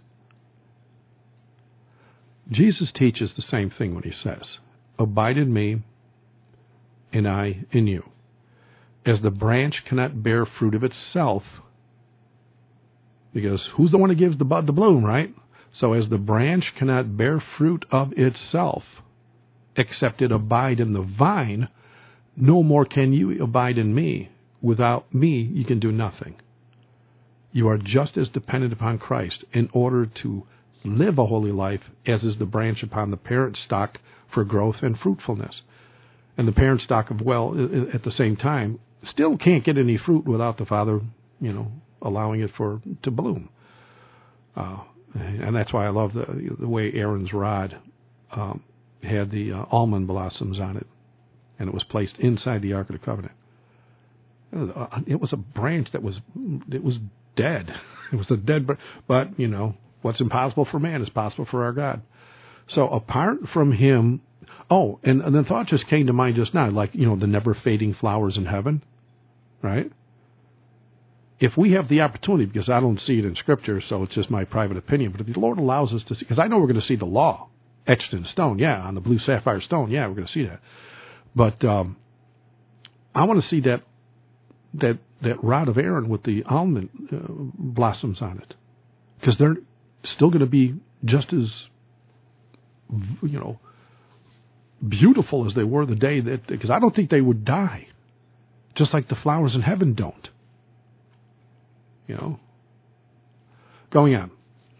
Jesus teaches the same thing when he says, abide in me, and I in you. As the branch cannot bear fruit of itself, because who's the one who gives the bud to bloom, right? So as the branch cannot bear fruit of itself, except it abide in the vine, no more can you abide in me. Without me, you can do nothing. You are just as dependent upon Christ in order to live a holy life as is the branch upon the parent stock for growth and fruitfulness. And the parent stock of well, at the same time, still can't get any fruit without the Father, you know, allowing it for to bloom. Uh, and that's why I love the the way Aaron's rod um, had the uh, almond blossoms on it, and it was placed inside the Ark of the Covenant. It was, uh, it was a branch that was it was dead. It was a dead, but you know what's impossible for man is possible for our God. So apart from Him, oh, and, and the thought just came to mind just now, like you know the never fading flowers in heaven, right? If we have the opportunity, because I don't see it in Scripture, so it's just my private opinion, but if the Lord allows us to see, because I know we're going to see the law etched in stone, yeah, on the blue sapphire stone, yeah, we're going to see that. But um, I want to see that that that rod of Aaron with the almond uh, blossoms on it, because they're still going to be just as, you know, beautiful as they were the day that, because I don't think they would die, just like the flowers in heaven don't. You know, going on.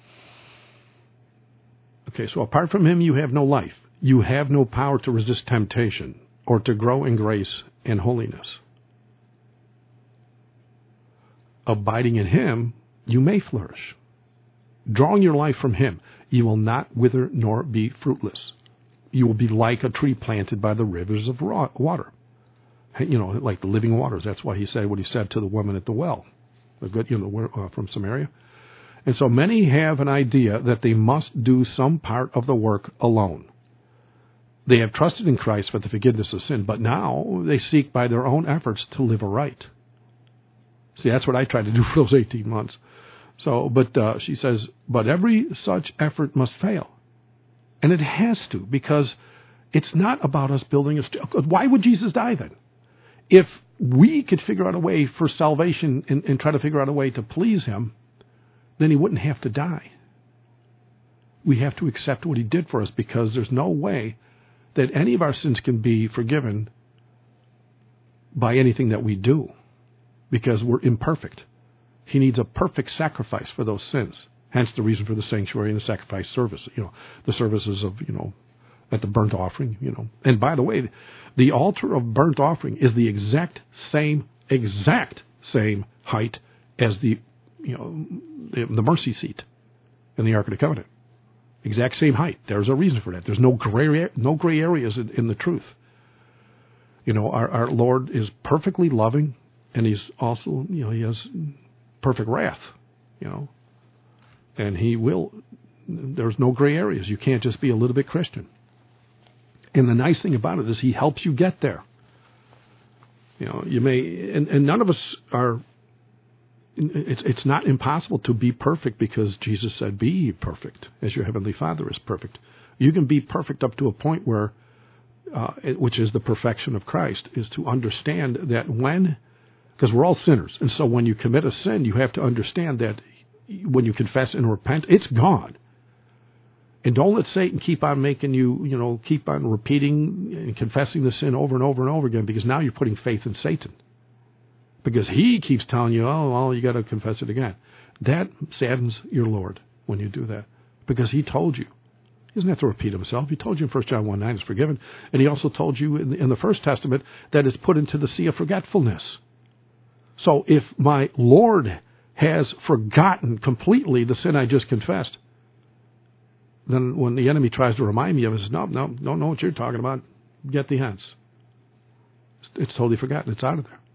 Okay, so apart from Him, you have no life. You have no power to resist temptation or to grow in grace and holiness. Abiding in Him, you may flourish. Drawing your life from Him, you will not wither nor be fruitless. You will be like a tree planted by the rivers of water. You know, like the living waters. That's why He said what He said to the woman at the well. A good, you know, uh, from Samaria. And so many have an idea that they must do some part of the work alone. They have trusted in Christ for the forgiveness of sin, but now they seek by their own efforts to live aright. See, that's what I tried to do for those eighteen months. So, but uh, she says, but every such effort must fail. And it has to, because it's not about us building a... St- Why would Jesus die then? If we could figure out a way for salvation and, and try to figure out a way to please Him, then He wouldn't have to die. We have to accept what He did for us, because there's no way that any of our sins can be forgiven by anything that we do, because we're imperfect. He needs a perfect sacrifice for those sins. Hence the reason for the sanctuary and the sacrifice service, you know, the services of, you know, at the burnt offering, you know. And by the way, the altar of burnt offering is the exact same, exact same height as the, you know, the, the mercy seat in the Ark of the Covenant. Exact same height. There's a reason for that. There's no gray, no gray areas in, in the truth. You know, our, our Lord is perfectly loving, and He's also, you know, He has perfect wrath, you know. And He will, there's no gray areas. You can't just be a little bit Christian. And the nice thing about it is He helps you get there. You know, you may, and, and none of us are, it's it's not impossible to be perfect, because Jesus said, be ye perfect as your heavenly Father is perfect. You can be perfect up to a point where, uh, which is the perfection of Christ, is to understand that when, because we're all sinners, and so when you commit a sin, you have to understand that when you confess and repent, it's gone. And don't let Satan keep on making you, you know, keep on repeating and confessing the sin over and over and over again, because now you're putting faith in Satan. because he keeps telling you, oh, well, you got to confess it again. That saddens your Lord when you do that, because he told you. He doesn't have to repeat himself. He told you in First John one nine is forgiven, and he also told you in the, in the First Testament that it's put into the sea of forgetfulness. So if my Lord has forgotten completely the sin I just confessed, then when the enemy tries to remind me of it, says, no, no, don't know what you're talking about. Get thee hence. It's totally forgotten. It's out of there.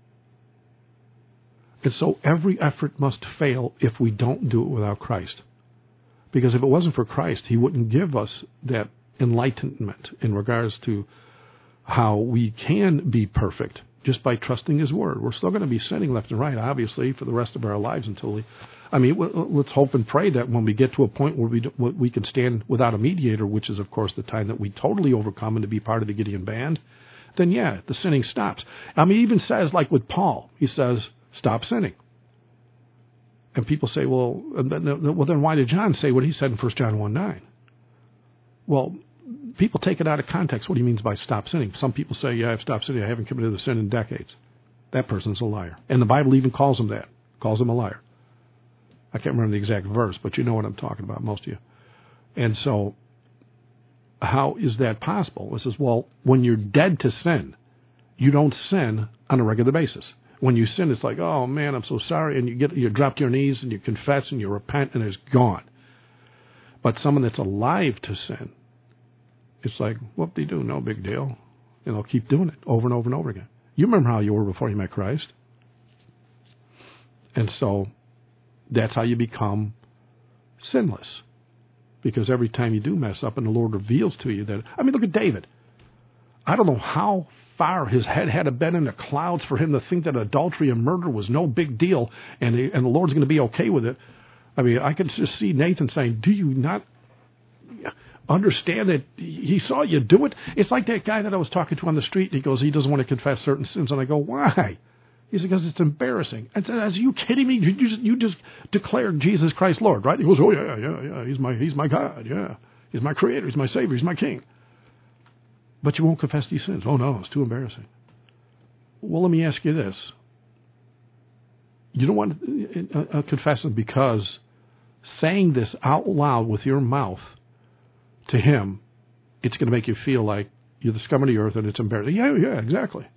And so every effort must fail if we don't do it without Christ. Because if it wasn't for Christ, he wouldn't give us that enlightenment in regards to how we can be perfect just by trusting his word. We're still going to be sinning left and right, obviously, for the rest of our lives until we... I mean, let's hope and pray that when we get to a point where we we can stand without a mediator, which is, of course, the time that we totally overcome and to be part of the Gideon band, then, yeah, the sinning stops. I mean, he even says, like with Paul, he says, stop sinning. And people say, well, well, then why did John say what he said in First John one nine? Well, people take it out of context. What he means by stop sinning. Some people say, yeah, I've stopped sinning. I haven't committed a sin in decades. That person's a liar. And the Bible even calls him that, calls him a liar. I can't remember the exact verse, but you know what I'm talking about, most of you. And so how is that possible? It says, well, when you're dead to sin, you don't sin on a regular basis. When you sin, it's like, oh, man, I'm so sorry. And you get you drop to your knees and you confess and you repent and it's gone. But someone that's alive to sin, it's like, what do you do? No big deal. And they'll keep doing it over and over and over again. You remember how you were before you met Christ. And so that's how you become sinless. Because every time you do mess up and the Lord reveals to you that, I mean, look at David. I don't know how far his head had to been in the clouds for him to think that adultery and murder was no big deal and the, and the Lord's going to be okay with it. I mean, I could just see Nathan saying, do you not understand that he saw you do it? It's like that guy that I was talking to on the street. He goes, he doesn't want to confess certain sins. And I go, why? He said, because it's embarrassing. I said, are you kidding me? You just, you just declared Jesus Christ Lord, right? He goes, oh, yeah, yeah, yeah. He's my, he's my God, yeah. He's my creator. He's my savior. He's my king. But you won't confess these sins. Oh, no, it's too embarrassing. Well, let me ask you this. You don't want to uh, confess them because saying this out loud with your mouth to him, it's going to make you feel like you're the scum of the earth and it's embarrassing. Yeah, yeah, exactly.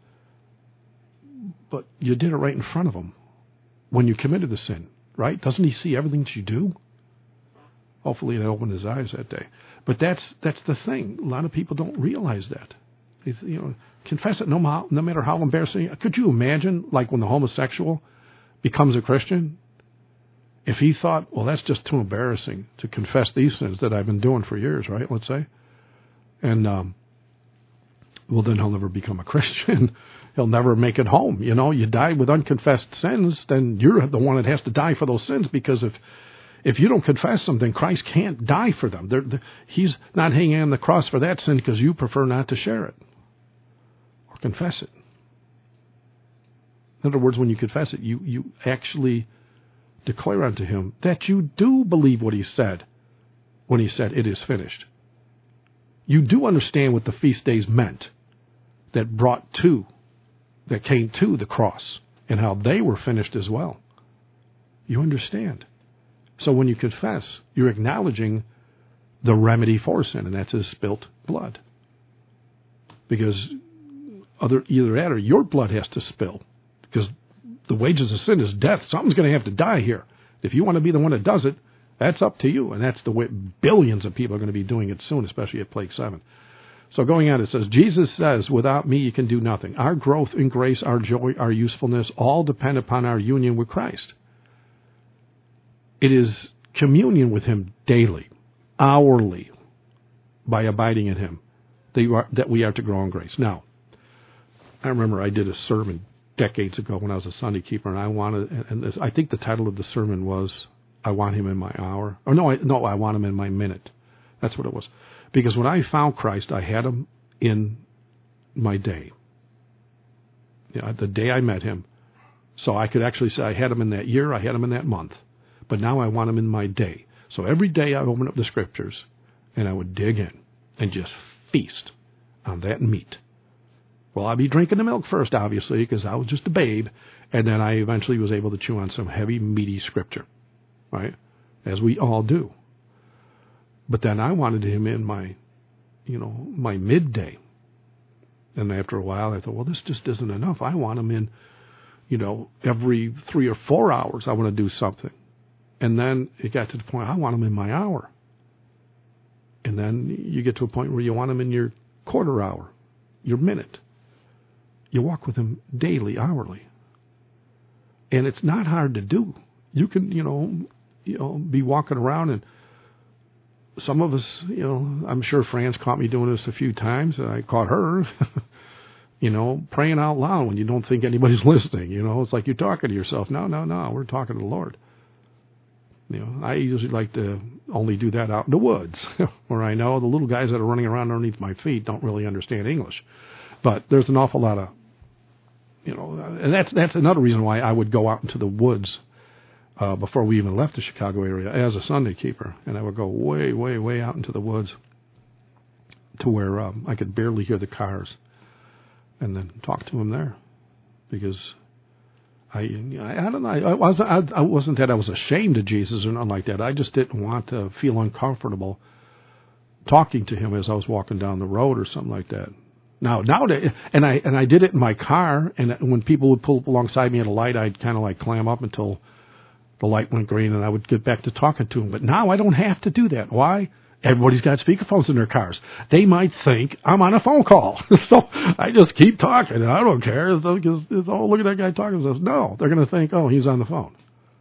But you did it right in front of him when you committed the sin, right? Doesn't he see everything that you do? Hopefully it opened his eyes that day. But that's that's the thing. A lot of people don't realize that. It's, you know, confess it no, no matter how embarrassing. Could you imagine, like when the homosexual becomes a Christian, if he thought, well, that's just too embarrassing to confess these sins that I've been doing for years, right? Let's say, and um, well, then he'll never become a Christian. He'll never make it home. You know, you die with unconfessed sins, then you're the one that has to die for those sins, because if if you don't confess them, then Christ can't die for them. They're, they're, he's not hanging on the cross for that sin because you prefer not to share it or confess it. In other words, when you confess it, you, you actually declare unto him that you do believe what he said when he said, it is finished. You do understand what the feast days meant that brought to that came to the cross and how they were finished as well. You understand. So when you confess, you're acknowledging the remedy for sin, and that's his spilt blood. Because other, either that or your blood has to spill. Because the wages of sin is death. Something's going to have to die here. If you want to be the one that does it, that's up to you. And that's the way billions of people are going to be doing it soon, especially at Plague seven. So going on, it says, Jesus says, without me you can do nothing. Our growth in grace, our joy, our usefulness, all depend upon our union with Christ. It is communion with him daily, hourly, by abiding in him, that, you are, that we are to grow in grace. Now, I remember I did a sermon decades ago when I was a Sunday keeper, and I wanted, and this, I think the title of the sermon was, I want him in my hour. Or no, I, no, I want him in my minute. That's what it was. Because when I found Christ, I had him in my day. You know, the day I met him. So I could actually say I had him in that year, I had him in that month. But now I want him in my day. So every day I open up the scriptures and I would dig in and just feast on that meat. Well, I'd be drinking the milk first, obviously, because I was just a babe. And then I eventually was able to chew on some heavy, meaty scripture, right? As we all do. But then I wanted him in my, you know, my midday. And after a while, I thought, well, this just isn't enough. I want him in, you know, every three or four hours. I want to do something. And then it got to the point, I want him in my hour. And then you get to a point where you want him in your quarter hour, your minute. You walk with him daily, hourly. And it's not hard to do. You can, you know, you know, be walking around, and some of us, you know, I'm sure Fran's caught me doing this a few times. And I caught her, you know, praying out loud when you don't think anybody's listening. You know, it's like you're talking to yourself. No, no, no, we're talking to the Lord. You know, I usually like to only do that out in the woods, where I know the little guys that are running around underneath my feet don't really understand English. But there's an awful lot of, you know, and that's that's another reason why I would go out into the woods uh, before we even left the Chicago area as a Sunday keeper, and I would go way, way, way out into the woods to where um, I could barely hear the cars, and then talk to him there, because I I don't know I wasn't I, I wasn't that I was ashamed of Jesus or nothing like that. I just didn't want to feel uncomfortable talking to him as I was walking down the road or something like that. Now, nowadays, and I and I did it in my car, and when people would pull up alongside me at a light, I'd kind of like clam up until the light went green, and I would get back to talking to them. But now I don't have to do that. Why? Everybody's got speakerphones in their cars. They might think I'm on a phone call, so I just keep talking. And I don't care. It's, it's, it's, oh, look at that guy talking. Says, no, they're going to think, oh, he's on the phone.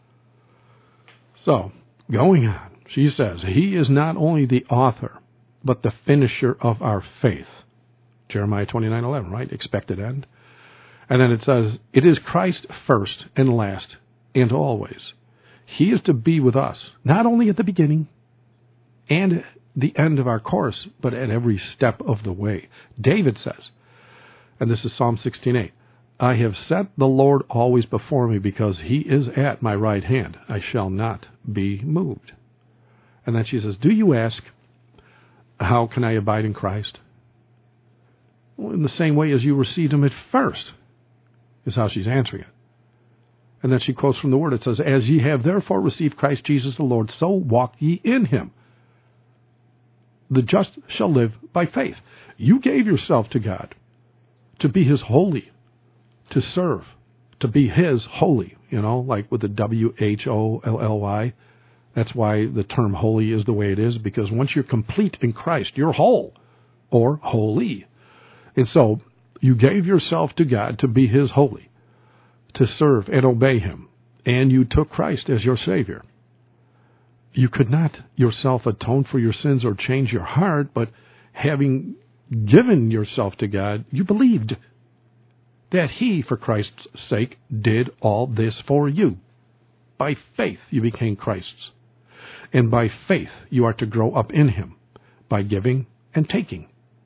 So, going on, she says, he is not only the author, but the finisher of our faith. Jeremiah twenty-nine eleven, right? Expected end. And then it says, it is Christ first and last and always. He is to be with us, not only at the beginning and the end of our course, but at every step of the way. David says, and this is Psalm sixteen eight, I have set the Lord always before me, because he is at my right hand. I shall not be moved. And then she says, do you ask, how can I abide in Christ? Well, in the same way as you received him at first, is how she's answering it. And then she quotes from the Word. It says, as ye have therefore received Christ Jesus the Lord, so walk ye in him. The just shall live by faith. You gave yourself to God to be his holy, to serve, to be his holy, you know, like with the W H O L L Y. That's why the term holy is the way it is, because once you're complete in Christ, you're whole or holy. And so you gave yourself to God to be his holy, to serve and obey him, and you took Christ as your Savior. You could not yourself atone for your sins or change your heart, but having given yourself to God, you believed that he, for Christ's sake, did all this for you. By faith you became Christ's, and by faith you are to grow up in him, by giving and taking.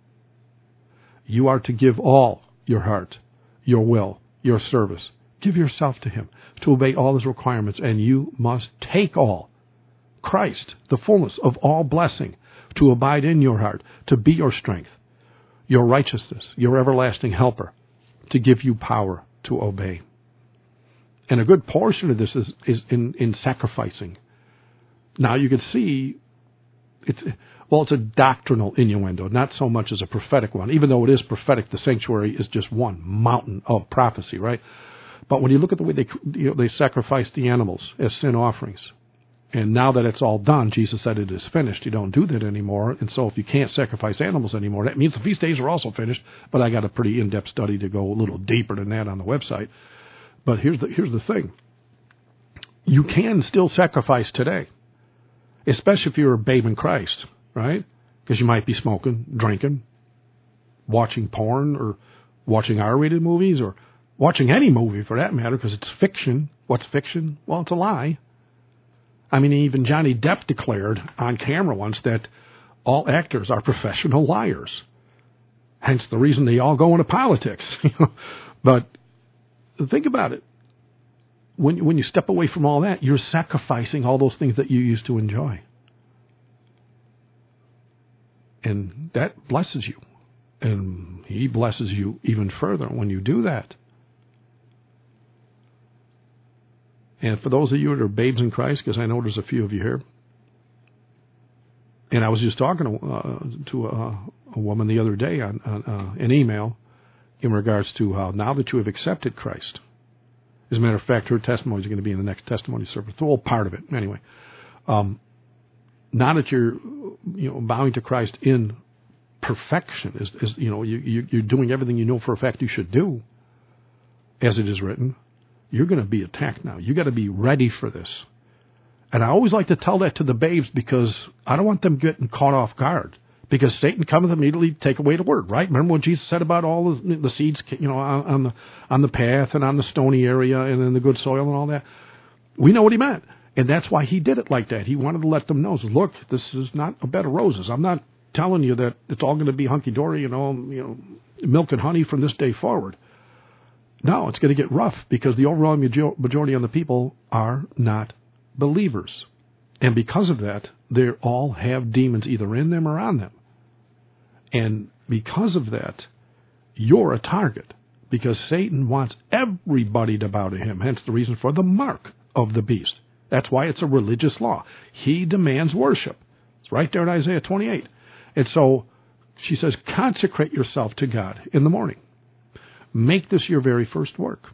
You are to give all your heart, your will, your service. Give yourself to him, to obey all his requirements, and you must take all. Christ, the fullness of all blessing, to abide in your heart, to be your strength, your righteousness, your everlasting helper, to give you power to obey. And a good portion of this is, is in, in sacrificing. Now you can see, it's well, it's a doctrinal innuendo, not so much as a prophetic one. Even though it is prophetic, the sanctuary is just one mountain of prophecy, right? But when you look at the way they you know, they sacrifice the animals as sin offerings, and now that it's all done, Jesus said it is finished. You don't do that anymore, and so if you can't sacrifice animals anymore, that means the feast days are also finished. But I got a pretty in-depth study to go a little deeper than that on the website. But here's the here's the thing: you can still sacrifice today, especially if you're a babe in Christ, right? Because you might be smoking, drinking, watching porn, or watching R-rated movies, or watching any movie for that matter, because it's fiction. What's fiction? Well, it's a lie. I mean, even Johnny Depp declared on camera once that all actors are professional liars. Hence the reason they all go into politics. But think about it. When, when you step away from all that, you're sacrificing all those things that you used to enjoy. And that blesses you. And he blesses you even further when you do that. And for those of you that are babes in Christ, because I know there's a few of you here, and I was just talking to, uh, to a, a woman the other day on, on uh, an email in regards to how now that you have accepted Christ, as a matter of fact, her testimony is going to be in the next testimony service. It's all part of it. Anyway, um, now that you're, you know, bowing to Christ in perfection, is, is you know, you, you, you're doing everything you know for a fact you should do, as it is written, you're going to be attacked now. You got to be ready for this. And I always like to tell that to the babes because I don't want them getting caught off guard. Because Satan comes immediately take away the word, right? Remember what Jesus said about all the, the seeds, you know, on, on the on the path and on the stony area and in the good soil and all that. We know what he meant, and that's why he did it like that. He wanted to let them know, look, this is not a bed of roses. I'm not telling you that it's all going to be hunky dory, you know, you know, milk and honey from this day forward. No, it's going to get rough because the overall majority of the people are not believers. And because of that, they all have demons either in them or on them. And because of that, you're a target because Satan wants everybody to bow to him, hence the reason for the mark of the beast. That's why it's a religious law. He demands worship. It's right there in Isaiah twenty-eight. And so she says, consecrate yourself to God in the morning. Make this your very first work.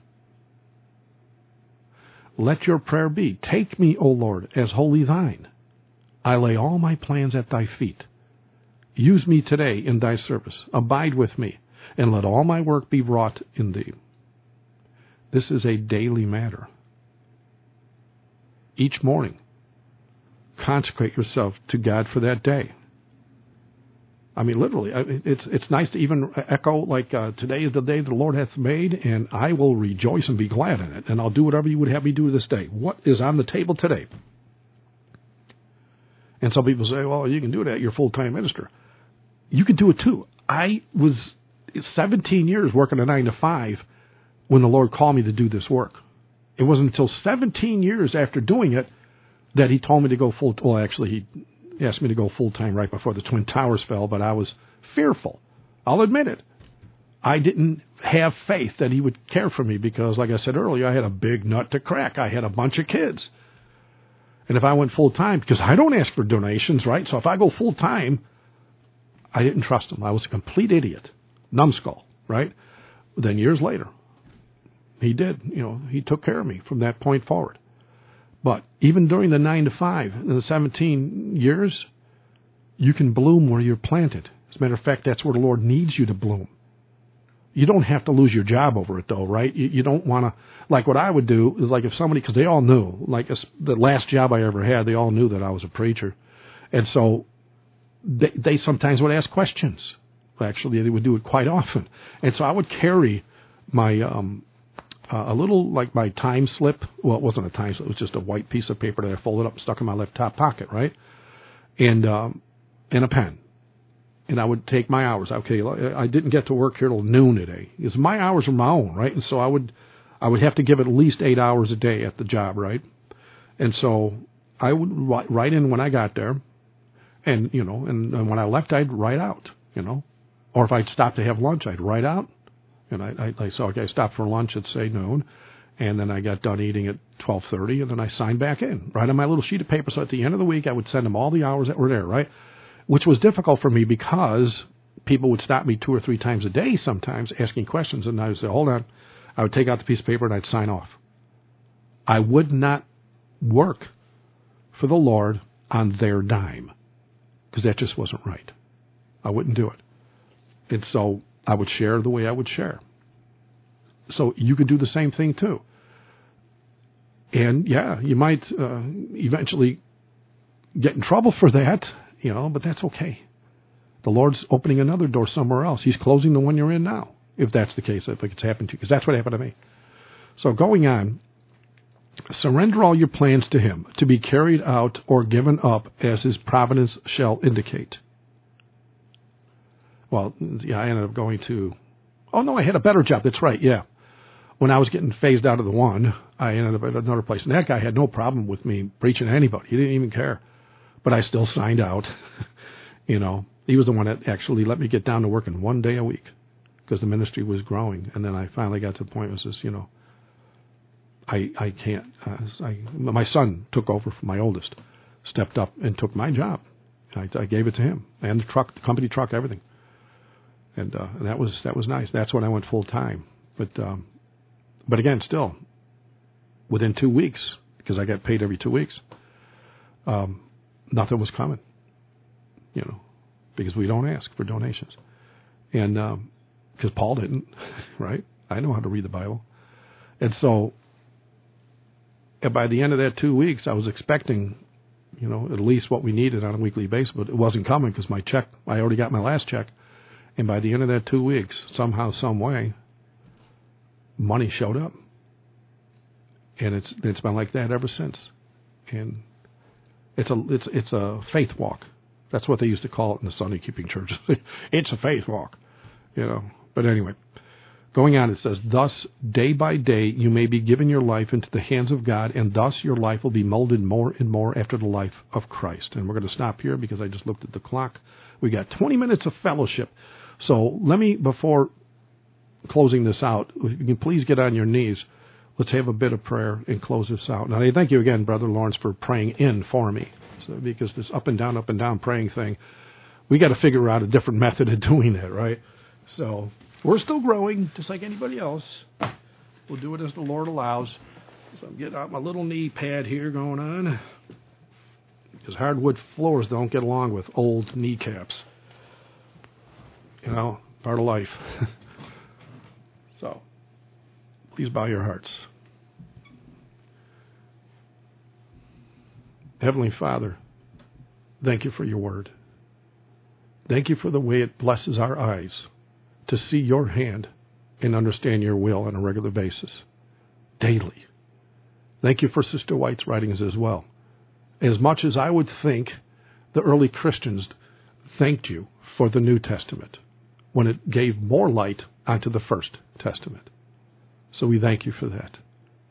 Let your prayer be, take me, O Lord, as wholly thine. I lay all my plans at thy feet. Use me today in thy service. Abide with me, and let all my work be wrought in thee. This is a daily matter. Each morning, consecrate yourself to God for that day. I mean, literally, it's it's nice to even echo, like, uh, today is the day the Lord hath made, and I will rejoice and be glad in it, and I'll do whatever you would have me do this day. What is on the table today? And some people say, well, you can do that. You're a full-time minister. You can do it, too. I was seventeen years working a nine to five when the Lord called me to do this work. It wasn't until seventeen years after doing it that he told me to go full, well, actually, he asked me to go full-time right before the Twin Towers fell, but I was fearful. I'll admit it. I didn't have faith that he would care for me because, like I said earlier, I had a big nut to crack. I had a bunch of kids. And if I went full-time, because I don't ask for donations, right? So if I go full-time, I didn't trust him. I was a complete idiot, numbskull, right? Then years later, he did. You know, he took care of me from that point forward. But even during the nine to five, in the seventeen years, you can bloom where you're planted. As a matter of fact, that's where the Lord needs you to bloom. You don't have to lose your job over it, though, right? You, you don't want to, like what I would do is like if somebody, because they all knew, like a, the last job I ever had, they all knew that I was a preacher. And so they, they sometimes would ask questions. Actually, they would do it quite often. And so I would carry my, um, uh, a little, like my time slip. Well, it wasn't a time slip. It was just a white piece of paper that I folded up and stuck in my left top pocket, right? And, um, and a pen. And I would take my hours. Okay, I didn't get to work here till noon today. Because my hours are my own, right? And so I would, I would have to give at least eight hours a day at the job, right? And so I would write in when I got there, and you know, and, and when I left, I'd write out, you know, or if I'd stop to have lunch, I'd write out. And I, I, I so okay, I stopped for lunch at say noon, and then I got done eating at twelve thirty, and then I signed back in, right on my little sheet of paper. So at the end of the week, I would send them all the hours that were there, right? Which was difficult for me because people would stop me two or three times a day sometimes asking questions, and I would say, hold on. I would take out the piece of paper and I'd sign off. I would not work for the Lord on their dime because that just wasn't right. I wouldn't do it. And so I would share the way I would share. So you could do the same thing too. And yeah, you might uh, eventually get in trouble for that. You know, but that's okay. The Lord's opening another door somewhere else. He's closing the one you're in now, if that's the case, if it's happened to you, because that's what happened to me. So going on, surrender all your plans to Him, to be carried out or given up as His providence shall indicate. Well, yeah, I ended up going to, oh no, I had a better job. That's right, yeah. When I was getting phased out of the one, I ended up at another place. And that guy had no problem with me preaching to anybody. He didn't even care. But I still signed out. You know, he was the one that actually let me get down to working one day a week because the ministry was growing. And then I finally got to the point where it was just, you know, I I can't. Uh, I, my son took over from my oldest, stepped up and took my job. I, I gave it to him and the truck, the company truck, everything. And, uh, and that was that was nice. That's when I went full time. But um, but again, still within two weeks, because I got paid every two weeks, um, nothing was coming. You know, because we don't ask for donations, and because um, Paul didn't, right? I know how to read the Bible, and so. And by the end of that two weeks, I was expecting, you know, at least what we needed on a weekly basis, but it wasn't coming because my check, I already got my last check. And by the end of that two weeks, somehow, some way, money showed up. And it's it's been like that ever since. And it's a it's it's a faith walk. That's what they used to call it in the Sunday keeping churches. It's a faith walk, you know. But anyway. Going on, it says, thus, day by day, you may be given your life into the hands of God, and thus your life will be molded more and more after the life of Christ. And we're going to stop here because I just looked at the clock. We got twenty minutes of fellowship. So let me, before closing this out, if you can please get on your knees. Let's have a bit of prayer and close this out. Now, I thank you again, Brother Lawrence, for praying in for me. So, because this up and down, up and down praying thing, we got to figure out a different method of doing it, right? So... we're still growing, just like anybody else. We'll do it as the Lord allows. So I'm getting out my little knee pad here going on. Because hardwood floors don't get along with old kneecaps. You know, part of life. So, please bow your hearts. Heavenly Father, thank you for your word. Thank you for the way it blesses our eyes to see your hand and understand your will on a regular basis, daily. Thank you for Sister White's writings as well. As much as I would think the early Christians thanked you for the New Testament when it gave more light onto the First Testament. So we thank you for that.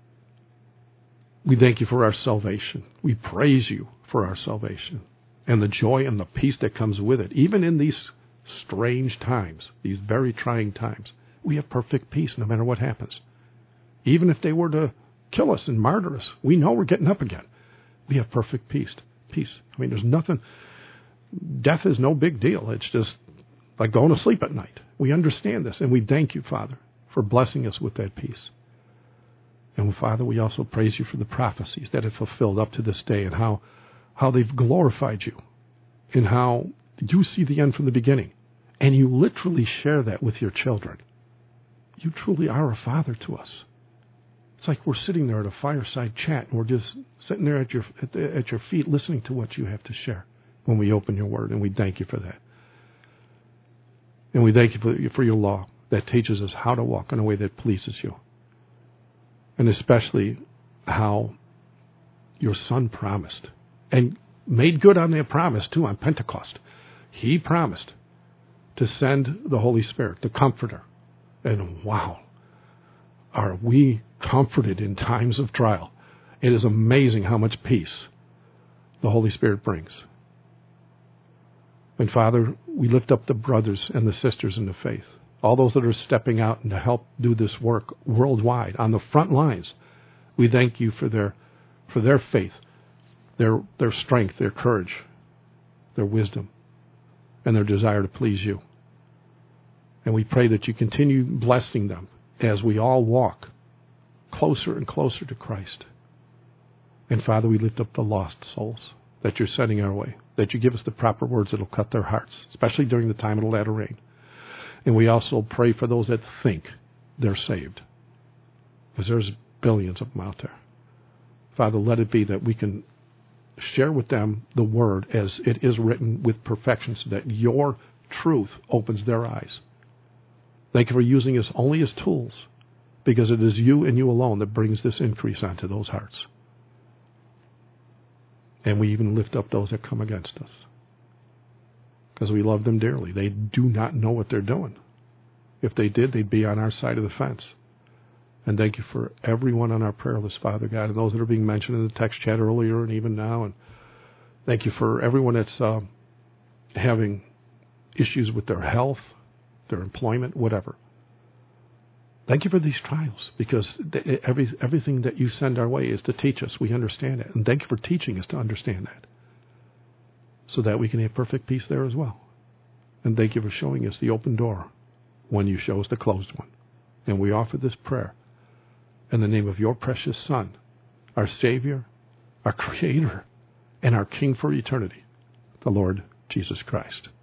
We thank you for our salvation. We praise you for our salvation and the joy and the peace that comes with it, even in these strange times, these very trying times. We have perfect peace no matter what happens. Even if they were to kill us and murder us, we know we're getting up again. We have perfect peace. Peace. I mean, there's nothing. Death is no big deal. It's just like going to sleep at night. We understand this, and we thank you, Father, for blessing us with that peace. And Father, we also praise you for the prophecies that have fulfilled up to this day, and how how they've glorified you, and how you see the end from the beginning. And you literally share that with your children. You truly are a father to us. It's like we're sitting there at a fireside chat, and we're just sitting there at your at, the, at your feet listening to what you have to share when we open your word, and we thank you for that. And we thank you for, for your law that teaches us how to walk in a way that pleases you. And especially how your Son promised, and made good on that promise too on Pentecost. He promised to send the Holy Spirit, the Comforter. And wow, are we comforted in times of trial. It is amazing how much peace the Holy Spirit brings. And Father, we lift up the brothers and the sisters in the faith, all those that are stepping out and to help do this work worldwide on the front lines. We thank you for their for their faith, their their strength, their courage, their wisdom, and their desire to please you. And we pray that you continue blessing them as we all walk closer and closer to Christ. And Father, we lift up the lost souls that you're sending our way, that you give us the proper words that will cut their hearts, especially during the time of the latter rain. And we also pray for those that think they're saved, because there's billions of them out there. Father, let it be that we can share with them the word as it is written with perfection, so that your truth opens their eyes. Thank you for using us only as tools, because it is you and you alone that brings this increase onto those hearts. And we even lift up those that come against us, because we love them dearly. They do not know what they're doing. If they did, they'd be on our side of the fence. And thank you for everyone on our prayer list, Father God, and those that are being mentioned in the text chat earlier and even now. And thank you for everyone that's uh, having issues with their health, their employment, whatever. Thank you for these trials, because every everything that you send our way is to teach us. We understand it. And thank you for teaching us to understand that, so that we can have perfect peace there as well. And thank you for showing us the open door when you show us the closed one. And we offer this prayer in the name of your precious Son, our Savior, our Creator, and our King for eternity, the Lord Jesus Christ.